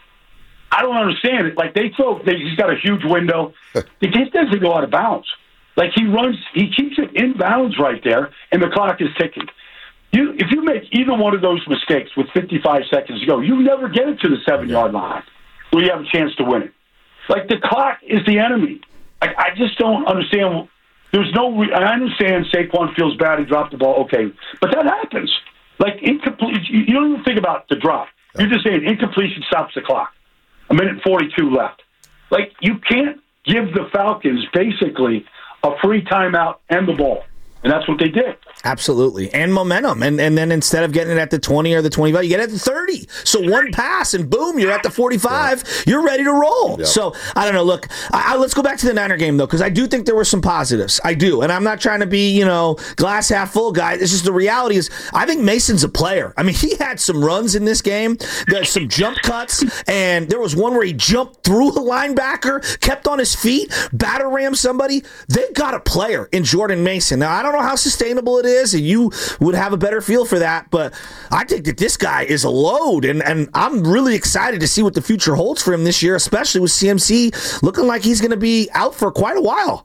I don't understand it. Like, they throw, they, he's got a huge window. It just doesn't go out of bounds. Like, he runs, he keeps it in bounds right there, and the clock is ticking. You, if you make either one of those mistakes with fifty-five seconds to go, you never get it to the seven-yard line where you have a chance to win it. Like, the clock is the enemy. I, I just don't understand. There's no re- – I understand Saquon feels bad, he dropped the ball, okay. But that happens. Like, incomplete – you don't even think about the drop. You're just saying incompletion stops the clock. A minute forty-two left. Like, you can't give the Falcons basically a free timeout and the ball. And that's what they did. Absolutely. And momentum. And and then instead of getting it at the twenty or the twenty-five, you get it at the thirty. So one pass and boom, you're at the forty-five. Yeah. You're ready to roll. Yep. So, I don't know. Look, I, I, let's go back to the Niner game, though, because I do think there were some positives. I do. And I'm not trying to be, you know, glass half full guy. It's just the reality is I think Mason's a player. I mean, he had some runs in this game. There's some jump cuts. And there was one where he jumped through the linebacker, kept on his feet, batter rammed somebody. They've got a player in Jordan Mason. Now, I don't I don't know how sustainable it is, and you would have a better feel for that, but I think that this guy is a load, and, and I'm really excited to see what the future holds for him this year, especially with C M C looking like he's going to be out for quite a while.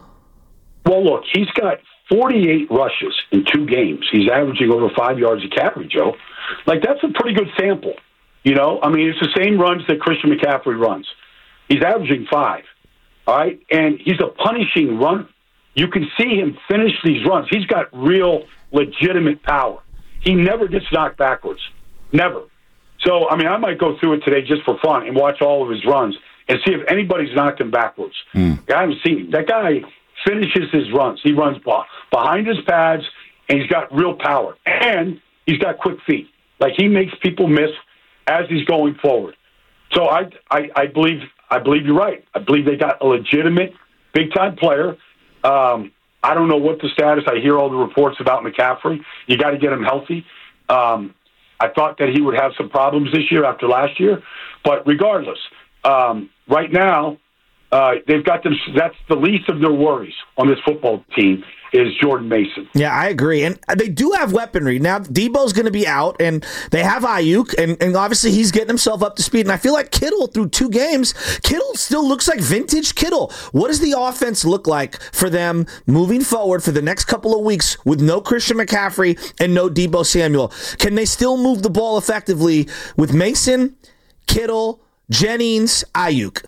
Well, look, he's got forty-eight rushes in two games. He's averaging over five yards a carry, Joe. Like, that's a pretty good sample. You know, I mean, it's the same runs that Christian McCaffrey runs. He's averaging five, all right? And he's a punishing runner. You can see him finish these runs. He's got real, legitimate power. He never gets knocked backwards. Never. So, I mean, I might go through it today just for fun and watch all of his runs and see if anybody's knocked him backwards. Mm. I haven't seen him. That guy finishes his runs. He runs behind his pads, and he's got real power. And he's got quick feet. Like, he makes people miss as he's going forward. So I, I, I believe I believe you're right. I believe they got a legitimate, big-time player. Um, I don't know what the status. I hear all the reports about McCaffrey. You got to get him healthy. Um, I thought that he would have some problems this year after last year, but regardless, um, right now uh, they've got them. That's the least of their worries on this football team is Jordan Mason. Yeah, I agree. And they do have weaponry. Now, Debo's going to be out, and they have Ayuk, and, and obviously he's getting himself up to speed. And I feel like Kittle, through two games, Kittle still looks like vintage Kittle. What does the offense look like for them moving forward for the next couple of weeks with no Christian McCaffrey and no Debo Samuel? Can they still move the ball effectively with Mason, Kittle, Jennings, Ayuk?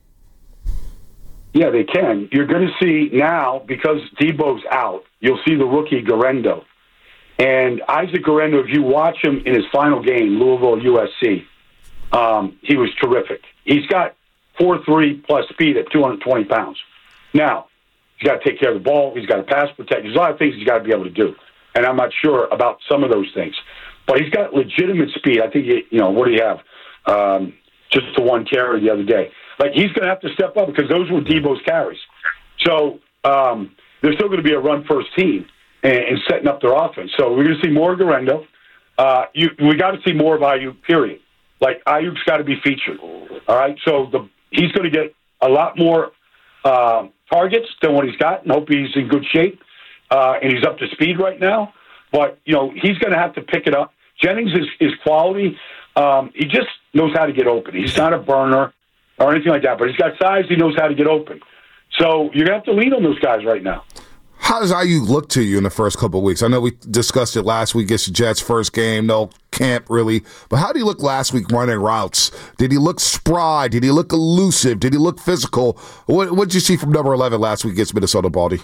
Yeah, they can. You're going to see now, because Debo's out, you'll see the rookie Garendo. And Isaac Garendo, if you watch him in his final game, Louisville U S C, um, he was terrific. He's got four three plus speed at two hundred twenty pounds. Now, he's got to take care of the ball. He's got to pass protect. There's a lot of things he's got to be able to do. And I'm not sure about some of those things. But he's got legitimate speed. I think, he, you know, what do you have? Um, just the one carry the other day. Like, he's going to have to step up because those were Debo's carries. So um, they're still going to be a run-first team and, and setting up their offense. So we're going to see more of Garendo. Uh, you, we got to see more of Ayuk, period. Like, Ayuk's got to be featured. All right? So the, he's going to get a lot more uh, targets than what he's got, and hope he's in good shape. Uh, and he's up to speed right now. But, you know, he's going to have to pick it up. Jennings is, is quality. Um, he just knows how to get open. He's not a burner. or anything like that. But he's got size. He knows how to get open. So you're going to have to lean on those guys right now. How does Ayuk look to you in the first couple of weeks? I know we discussed it last week. It's the Jets' first game, no camp really. But how did he look last week running routes? Did he look spry? Did he look elusive? Did he look physical? What did you see from number eleven last week against Minnesota, Baldy?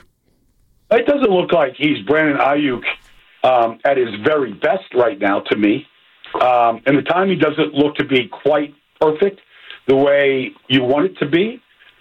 It doesn't look like he's Brandon Ayuk um, at his very best right now to me. Um, and the timing doesn't look to be quite perfect the way you want it to be.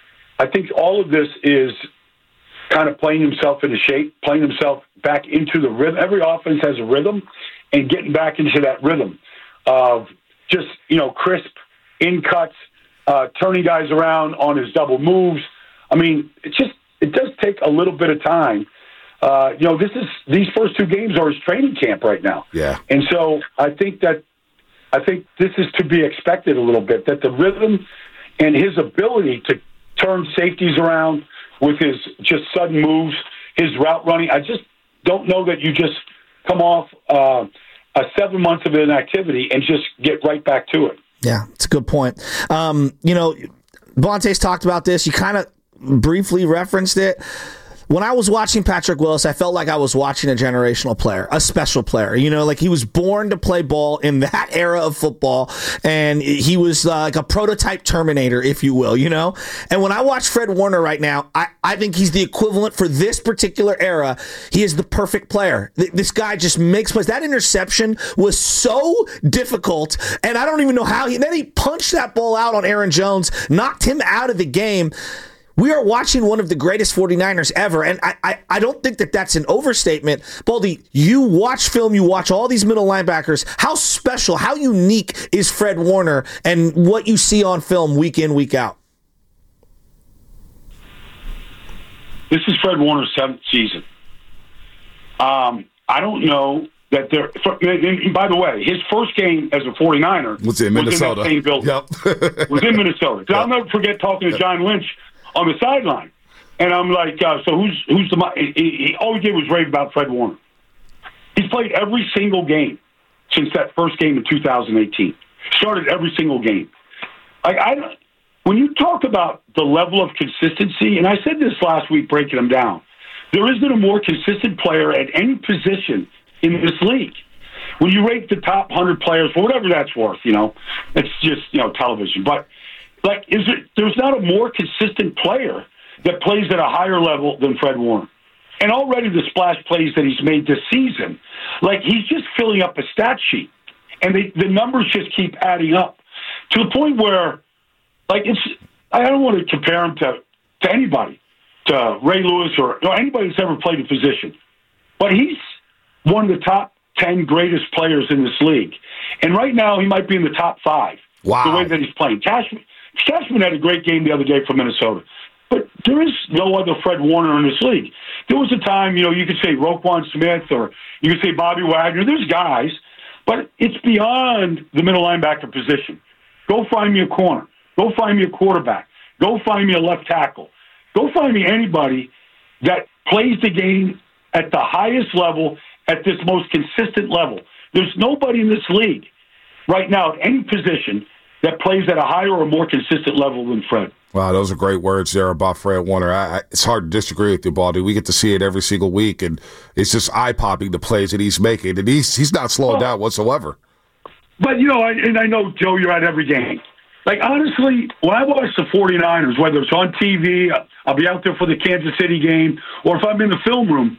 I think all of this is kind of playing himself into shape, playing himself back into the rhythm. Every offense has a rhythm, and getting back into that rhythm of just, you know, crisp in cuts, uh, turning guys around on his double moves. I mean, it just it does take a little bit of time. Uh, you know, this is these first two games are his training camp right now. Yeah. And so I think that I think this is to be expected a little bit, that the rhythm and his ability to turn safeties around with his just sudden moves, his route running. I just don't know that you just come off uh, a seven months of inactivity and just get right back to it. Yeah, it's a good point. Um, you know, Vontae's talked about this. You kind of briefly referenced it. When I was watching Patrick Willis, I felt like I was watching a generational player, a special player. You know, like he was born to play ball in that era of football, and he was uh, like a prototype Terminator, if you will, you know? And when I watch Fred Warner right now, I, I think he's the equivalent for this particular era. He is the perfect player. Th- this guy just makes plays. That interception was so difficult, and I don't even know how he... Then he punched that ball out on Aaron Jones, knocked him out of the game. We are watching one of the greatest 49ers ever, and I, I, I don't think that that's an overstatement. Baldy, you watch film, you watch all these middle linebackers. How special, how unique is Fred Warner and what you see on film week in, week out? This is Fred Warner's seventh season. Um, I don't know that there. And by the way, his first game as a 49er was in Minnesota. Was in that same building. Yep. was in Minnesota. Yep. I'll never forget talking to John Lynch on the sideline, and I'm like, uh, so who's who's the? He, he, all he did was rave about Fred Warner. He's played every single game since that first game in two thousand eighteen. Started every single game. I, I when you talk about the level of consistency, and I said this last week, breaking them down, there isn't a more consistent player at any position in this league. When you rate the top one hundred players, for whatever that's worth, you know, it's just, you know, television, but. Like, is it? There's not a more consistent player that plays at a higher level than Fred Warner. And already the splash plays that he's made this season, like he's just filling up a stat sheet. And they, the numbers just keep adding up to the point where, like, it's, I don't want to compare him to, to anybody, to Ray Lewis or, or anybody that's ever played a position. But he's one of the top ten greatest players in this league. And right now he might be in the top five. Wow. The way that he's playing. Cashman, Cashman had a great game the other day for Minnesota. But there is no other Fred Warner in this league. There was a time, you know, you could say Roquan Smith or you could say Bobby Wagner. There's guys, but it's beyond the middle linebacker position. Go find me a corner. Go find me a quarterback. Go find me a left tackle. Go find me anybody that plays the game at the highest level, at this most consistent level. There's nobody in this league right now at any position that plays at a higher or more consistent level than Fred. Wow, those are great words there about Fred Warner. I, I, it's hard to disagree with you, Baldy. We get to see it every single week, and it's just eye-popping the plays that he's making, and he's he's not slowing well, down whatsoever. But, you know, I, and I know, Joe, you're at every game. Like, honestly, when I watch the 49ers, whether it's on T V, I'll be out there for the Kansas City game, or if I'm in the film room,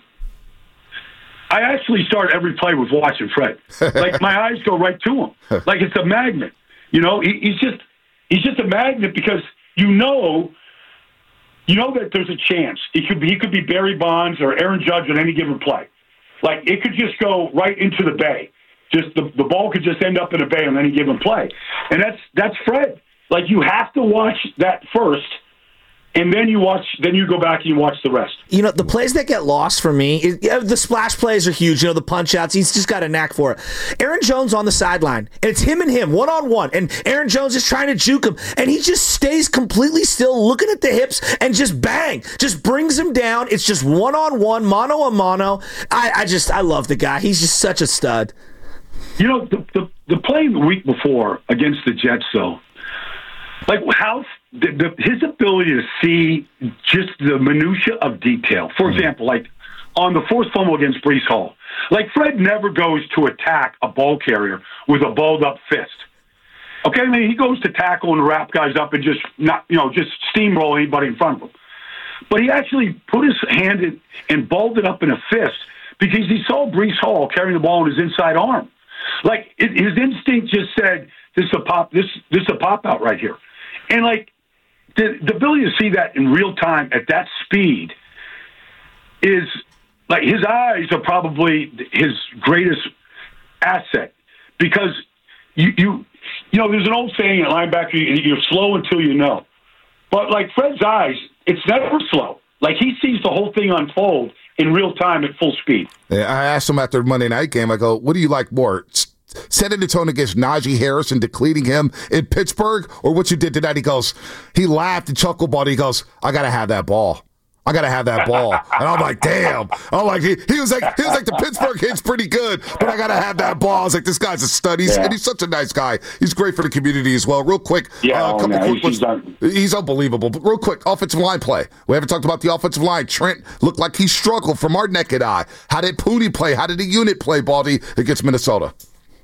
I actually start every play with watching Fred. Like, my eyes go right to him. Like, it's a magnet. You know, he, he's just he's just a magnet because you know, you know that there's a chance. He could be he could be Barry Bonds or Aaron Judge on any given play. Like, it could just go right into the bay. Just the, the ball could just end up in a bay on any given play. And that's that's Fred. Like, you have to watch that first. And then you watch. Then you go back and you watch the rest. You know, the plays that get lost for me, is, yeah, the splash plays are huge. You know, the punch outs. He's just got a knack for it. Aaron Jones on the sideline, and it's him and him one on one, and Aaron Jones is trying to juke him, and he just stays completely still, looking at the hips, and just bang, just brings him down. It's just one on one, mano a mano. I, I just, I love the guy. He's just such a stud. You know, the the, the play the week before against the Jets, though. Like, how the, the, his ability to see just the minutia of detail. For mm-hmm. example, like on the forced fumble against Breece Hall, like Fred never goes to attack a ball carrier with a balled up fist. Okay, I mean, he goes to tackle and wrap guys up and just not, you know, just steamroll anybody in front of him. But he actually put his hand in and balled it up in a fist because he saw Breece Hall carrying the ball in his inside arm. Like it, his instinct just said, "This is a pop. This this is a pop out right here," and like the the ability to see that in real time at that speed is like his eyes are probably his greatest asset because you you. You know, there's an old saying at linebacker, you're slow until you know. But like Fred's eyes, it's never slow. Like he sees the whole thing unfold in real time at full speed. Yeah, I asked him after the Monday night game, I go, what do you like more? Setting the tone against Najee Harris and depleting him in Pittsburgh, or what you did tonight? He goes, he laughed and chuckled, but he goes, I got to have that ball. I gotta have that ball, and I'm like, damn. I'm like, he, he was like, he was like, the Pittsburgh hit's pretty good, but I gotta have that ball. I was like, this guy's a stud. He's, yeah. and he's such a nice guy. He's great for the community as well. Real quick, yeah, uh, oh, couple man, quick he's, done. he's unbelievable. But real quick, offensive line play. We haven't talked about the offensive line. Trent looked like he struggled from our naked eye. How did Poonie play? How did the unit play, Baldy, against Minnesota?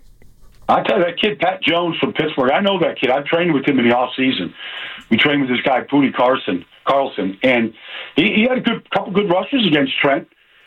I tell you, that kid Pat Jones from Pittsburgh. I know that kid. I've trained with him in the off season. We trained with this guy Poonie Carson. Carlson, and he, he had a good couple good rushes against Trent.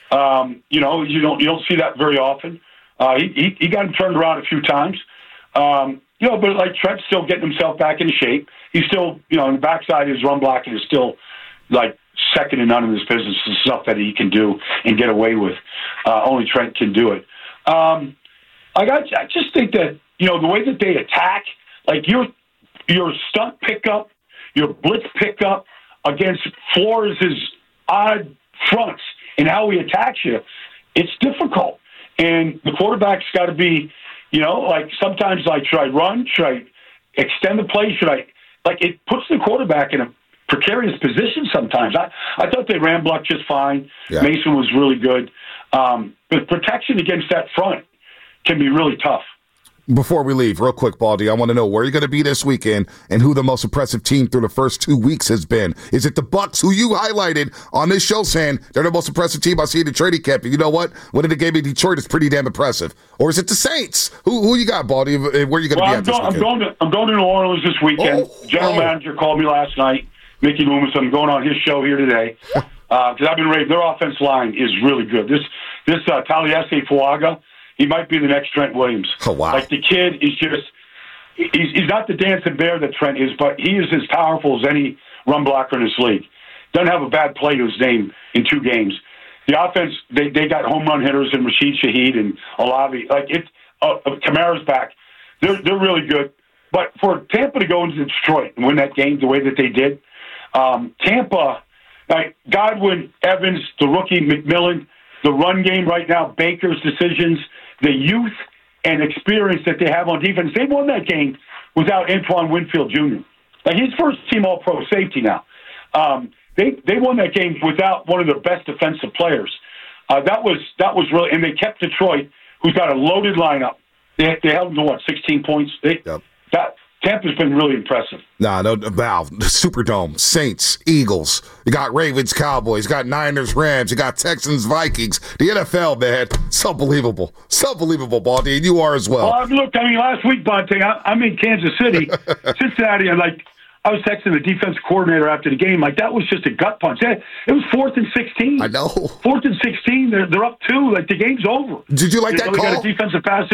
Um, you know, you don't you don't see that very often. Uh, he, he he got him turned around a few times. Um, you know, but like Trent's still getting himself back into shape. He's still, you know, on the backside his run blocking is still like second to none in this business. The stuff that he can do and get away with. Uh, only Trent can do it. Um, I got I just think that, you know, the way that they attack, like your your stunt pickup, your blitz pickup against Flores' odd fronts and how he attacks you, it's difficult. And the quarterback's got to be, you know, like sometimes like, should I run? Should I extend the play? Should I, like it puts the quarterback in a precarious position sometimes. I, I thought they ran block just fine. Yeah. Mason was really good. Um, but protection against that front can be really tough. Before we leave, real quick, Baldy, I want to know where you're going to be this weekend and who the most impressive team through the first two weeks has been. Is it the Bucks, who you highlighted on this show saying they're the most impressive team I see in the training camp? And you know what? Winning the game in Detroit is pretty damn impressive. Or is it the Saints? Who who you got, Baldy? Where are you going to well, be I'm at this going, weekend? I'm going, to, I'm going to New Orleans this weekend. Oh, General oh. manager called me last night, Mickey Loomis. I'm going on his show here today. Because uh, I've been raving. Their offense line is really good. This, this uh, Taliesin Fuaga, he might be the next Trent Williams. Oh, wow. Like, the kid is just – he's he's not the dancing bear that Trent is, but he is as powerful as any run blocker in this league. Doesn't have a bad play to his name in two games. The offense, they, they got home run hitters in Rashid Shaheed and Olavi. Like, it's uh, – Kamara's back. They're, they're really good. But for Tampa to go into Detroit and win that game the way that they did, um, Tampa – like Godwin, Evans, the rookie, McMillan, the run game right now, Baker's decisions – the youth and experience that they have on defense. They won that game without Antoine Winfield Junior Like his first team All-Pro safety now. Um, they they won that game without one of their best defensive players. Uh, that was that was really, and they kept Detroit, who's got a loaded lineup. They they held them to what, sixteen points. They, yep. That Tampa's been really impressive. Nah, no, wow. Superdome, Saints, Eagles. You got Ravens, Cowboys. You got Niners, Rams. You got Texans, Vikings. The N F L, man, it's unbelievable. It's unbelievable, Baldy, and you are as well. Well, look, I mean, last week, Bonte, I'm in Kansas City, Cincinnati, and like I was texting the defense coordinator after the game, like that was just a gut punch. It was fourth and sixteen. I know. Fourth and sixteen. They're they're up two. Like the game's over. Did you like you that know, call? We got a defensive pass.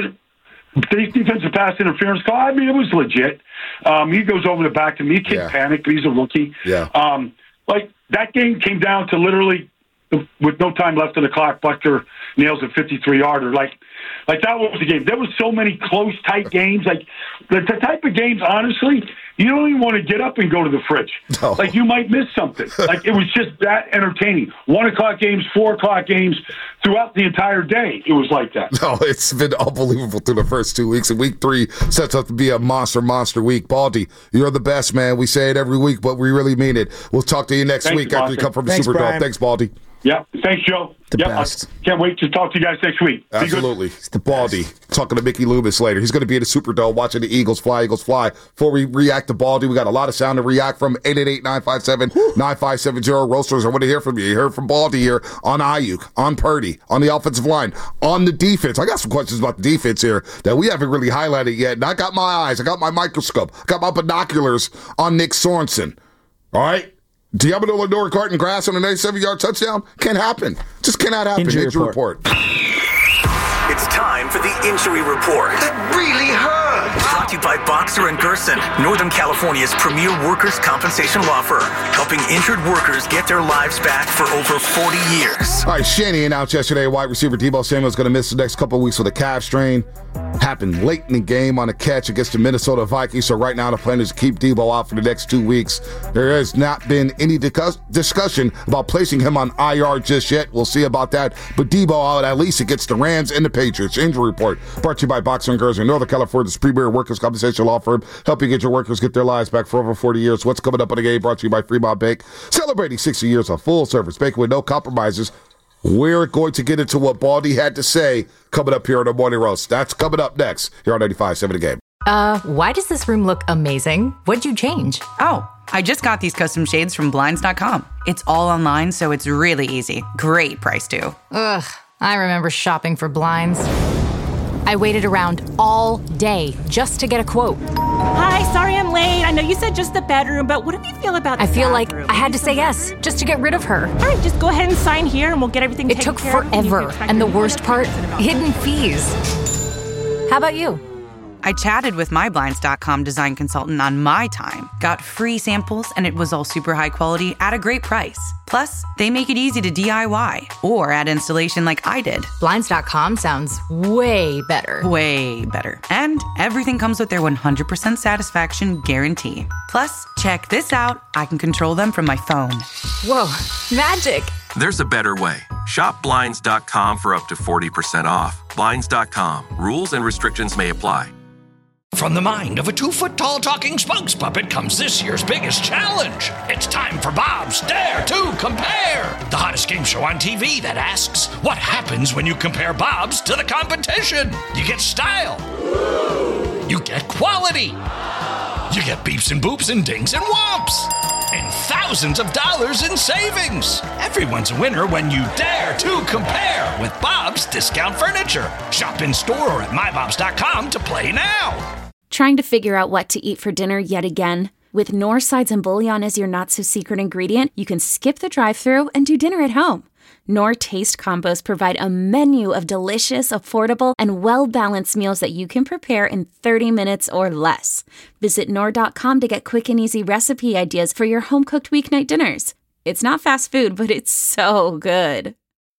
Defensive pass interference call. I mean, it was legit. Um, he goes over the back to me. Kid yeah. panicked. He's a rookie. Yeah. Um, like that game came down to literally with no time left on the clock. Buster nails a fifty-three yarder. Like, like that was the game. There was so many close, tight games. Like the, the type of games, honestly, you don't even want to get up and go to the fridge. No. Like you might miss something. Like it was just that entertaining. One o'clock games, four o'clock games, throughout the entire day. It was like that. No, it's been unbelievable through the first two weeks. And week three sets up to be a monster, monster week. Baldy, you're the best, man. We say it every week, but we really mean it. We'll talk to you next Thanks, week after you come from the Thanks, Superdome. Brian. Thanks, Baldy. Yeah. Thanks, Joe. The yep, best. I can't wait to talk to you guys next week. Be Absolutely. It's the Baldy. Talking to Mickey Loomis later. He's going to be in the Superdome watching the Eagles fly, Eagles fly. Before we react to Baldy, we got a lot of sound to react from. eight eight eight, nine five seven, nine five seven zero. Roasters, I want to hear from you. You heard from Baldy here on Ayuk, on Purdy, on the offensive line, on the defense. I got some questions about the defense here that we haven't really highlighted yet. And I got my eyes, I got my microscope, I got my binoculars on Nick Sorensen. All right? Diablo Lindor carting grass on a ninety-seven-yard touchdown? Can't happen. Just cannot happen. Injury Injury report. report. It's time for the injury report. That really hurts. Brought to you by Boxer and Gerson, Northern California's premier workers' compensation law firm, helping injured workers get their lives back for over forty years. All right, Shanny announced yesterday wide receiver Deebo Samuel is going to miss the next couple of weeks with a calf strain. Happened late in the game on a catch against the Minnesota Vikings, so right now the plan is to keep Deebo out for the next two weeks. There has not been any discuss- discussion about placing him on I R just yet. We'll see about that. But Deebo out at least against the Rams and the Patriots. Injury report brought to you by Boxer and Gerson, Northern California's premier workers' compensation law firm, helping get your workers get their lives back for over forty years. What's coming up on the game brought to you by Fremont Bank, celebrating sixty years of full-service banking with no compromises. We're going to get into what Baldy had to say coming up here on the Morning Roast. That's coming up next here on ninety-five point seven The Game. Uh, why does this room look amazing? What'd you change? Oh, I just got these custom shades from Blinds dot com. It's all online, so it's really easy. Great price, too. Ugh, I remember shopping for blinds. I waited around all day just to get a quote. Hi, sorry I'm late. I know you said just the bedroom, but what do you feel about the I feel bathroom? like I had to say yes just to get rid of her. All right, just go ahead and sign here and we'll get everything It taken took care of. forever, and the worst part, hidden fees. How about you? I chatted with my Blinds dot com design consultant on my time, got free samples, and it was all super high quality at a great price. Plus, they make it easy to D I Y or add installation like I did. Blinds dot com sounds way better. Way better. And everything comes with their one hundred percent satisfaction guarantee. Plus, check this out. I can control them from my phone. Whoa, magic. There's a better way. Shop Blinds dot com for up to forty percent off. Blinds dot com. Rules and restrictions may apply. From the mind of a two-foot-tall talking spokes puppet comes this year's biggest challenge. It's time for Bob's Dare to Compare, the hottest game show on T V that asks, what happens when you compare Bob's to the competition? You get style. You get quality. You get beeps and boops and dings and whomps. And thousands of dollars in savings. Everyone's a winner when you dare to compare with Bob's Discount Furniture. Shop in store or at my bobs dot com to play now. Trying to figure out what to eat for dinner yet again? With Knorr sides and bouillon as your not-so-secret ingredient, you can skip the drive-thru and do dinner at home. Knorr Taste Combos provide a menu of delicious, affordable, and well-balanced meals that you can prepare in thirty minutes or less. Visit Knorr dot com to get quick and easy recipe ideas for your home-cooked weeknight dinners. It's not fast food, but it's so good.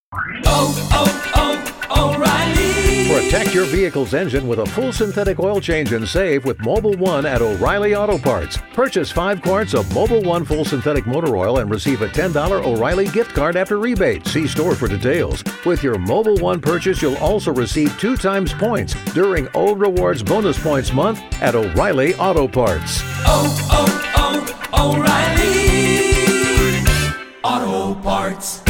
Oh, oh, oh, O'Reilly. Protect your vehicle's engine with a full synthetic oil change and save with Mobil one at O'Reilly Auto Parts. Purchase five quarts of Mobil one full synthetic motor oil and receive a ten dollars O'Reilly gift card after rebate. See store for details. With your Mobil one purchase, you'll also receive two times points during O Rewards Bonus Points Month at O'Reilly Auto Parts. Oh, oh, oh, O'Reilly Auto Parts.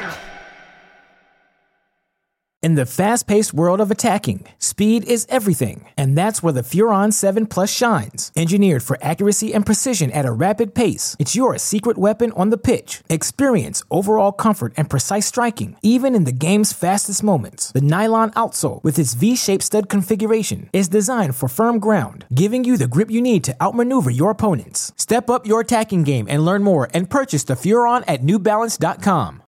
In the fast-paced world of attacking, speed is everything, and that's where the Furon seven Plus shines. Engineered for accuracy and precision at a rapid pace, it's your secret weapon on the pitch. Experience overall comfort and precise striking, even in the game's fastest moments. The nylon outsole, with its V-shaped stud configuration, is designed for firm ground, giving you the grip you need to outmaneuver your opponents. Step up your attacking game and learn more and purchase the Furon at New Balance dot com.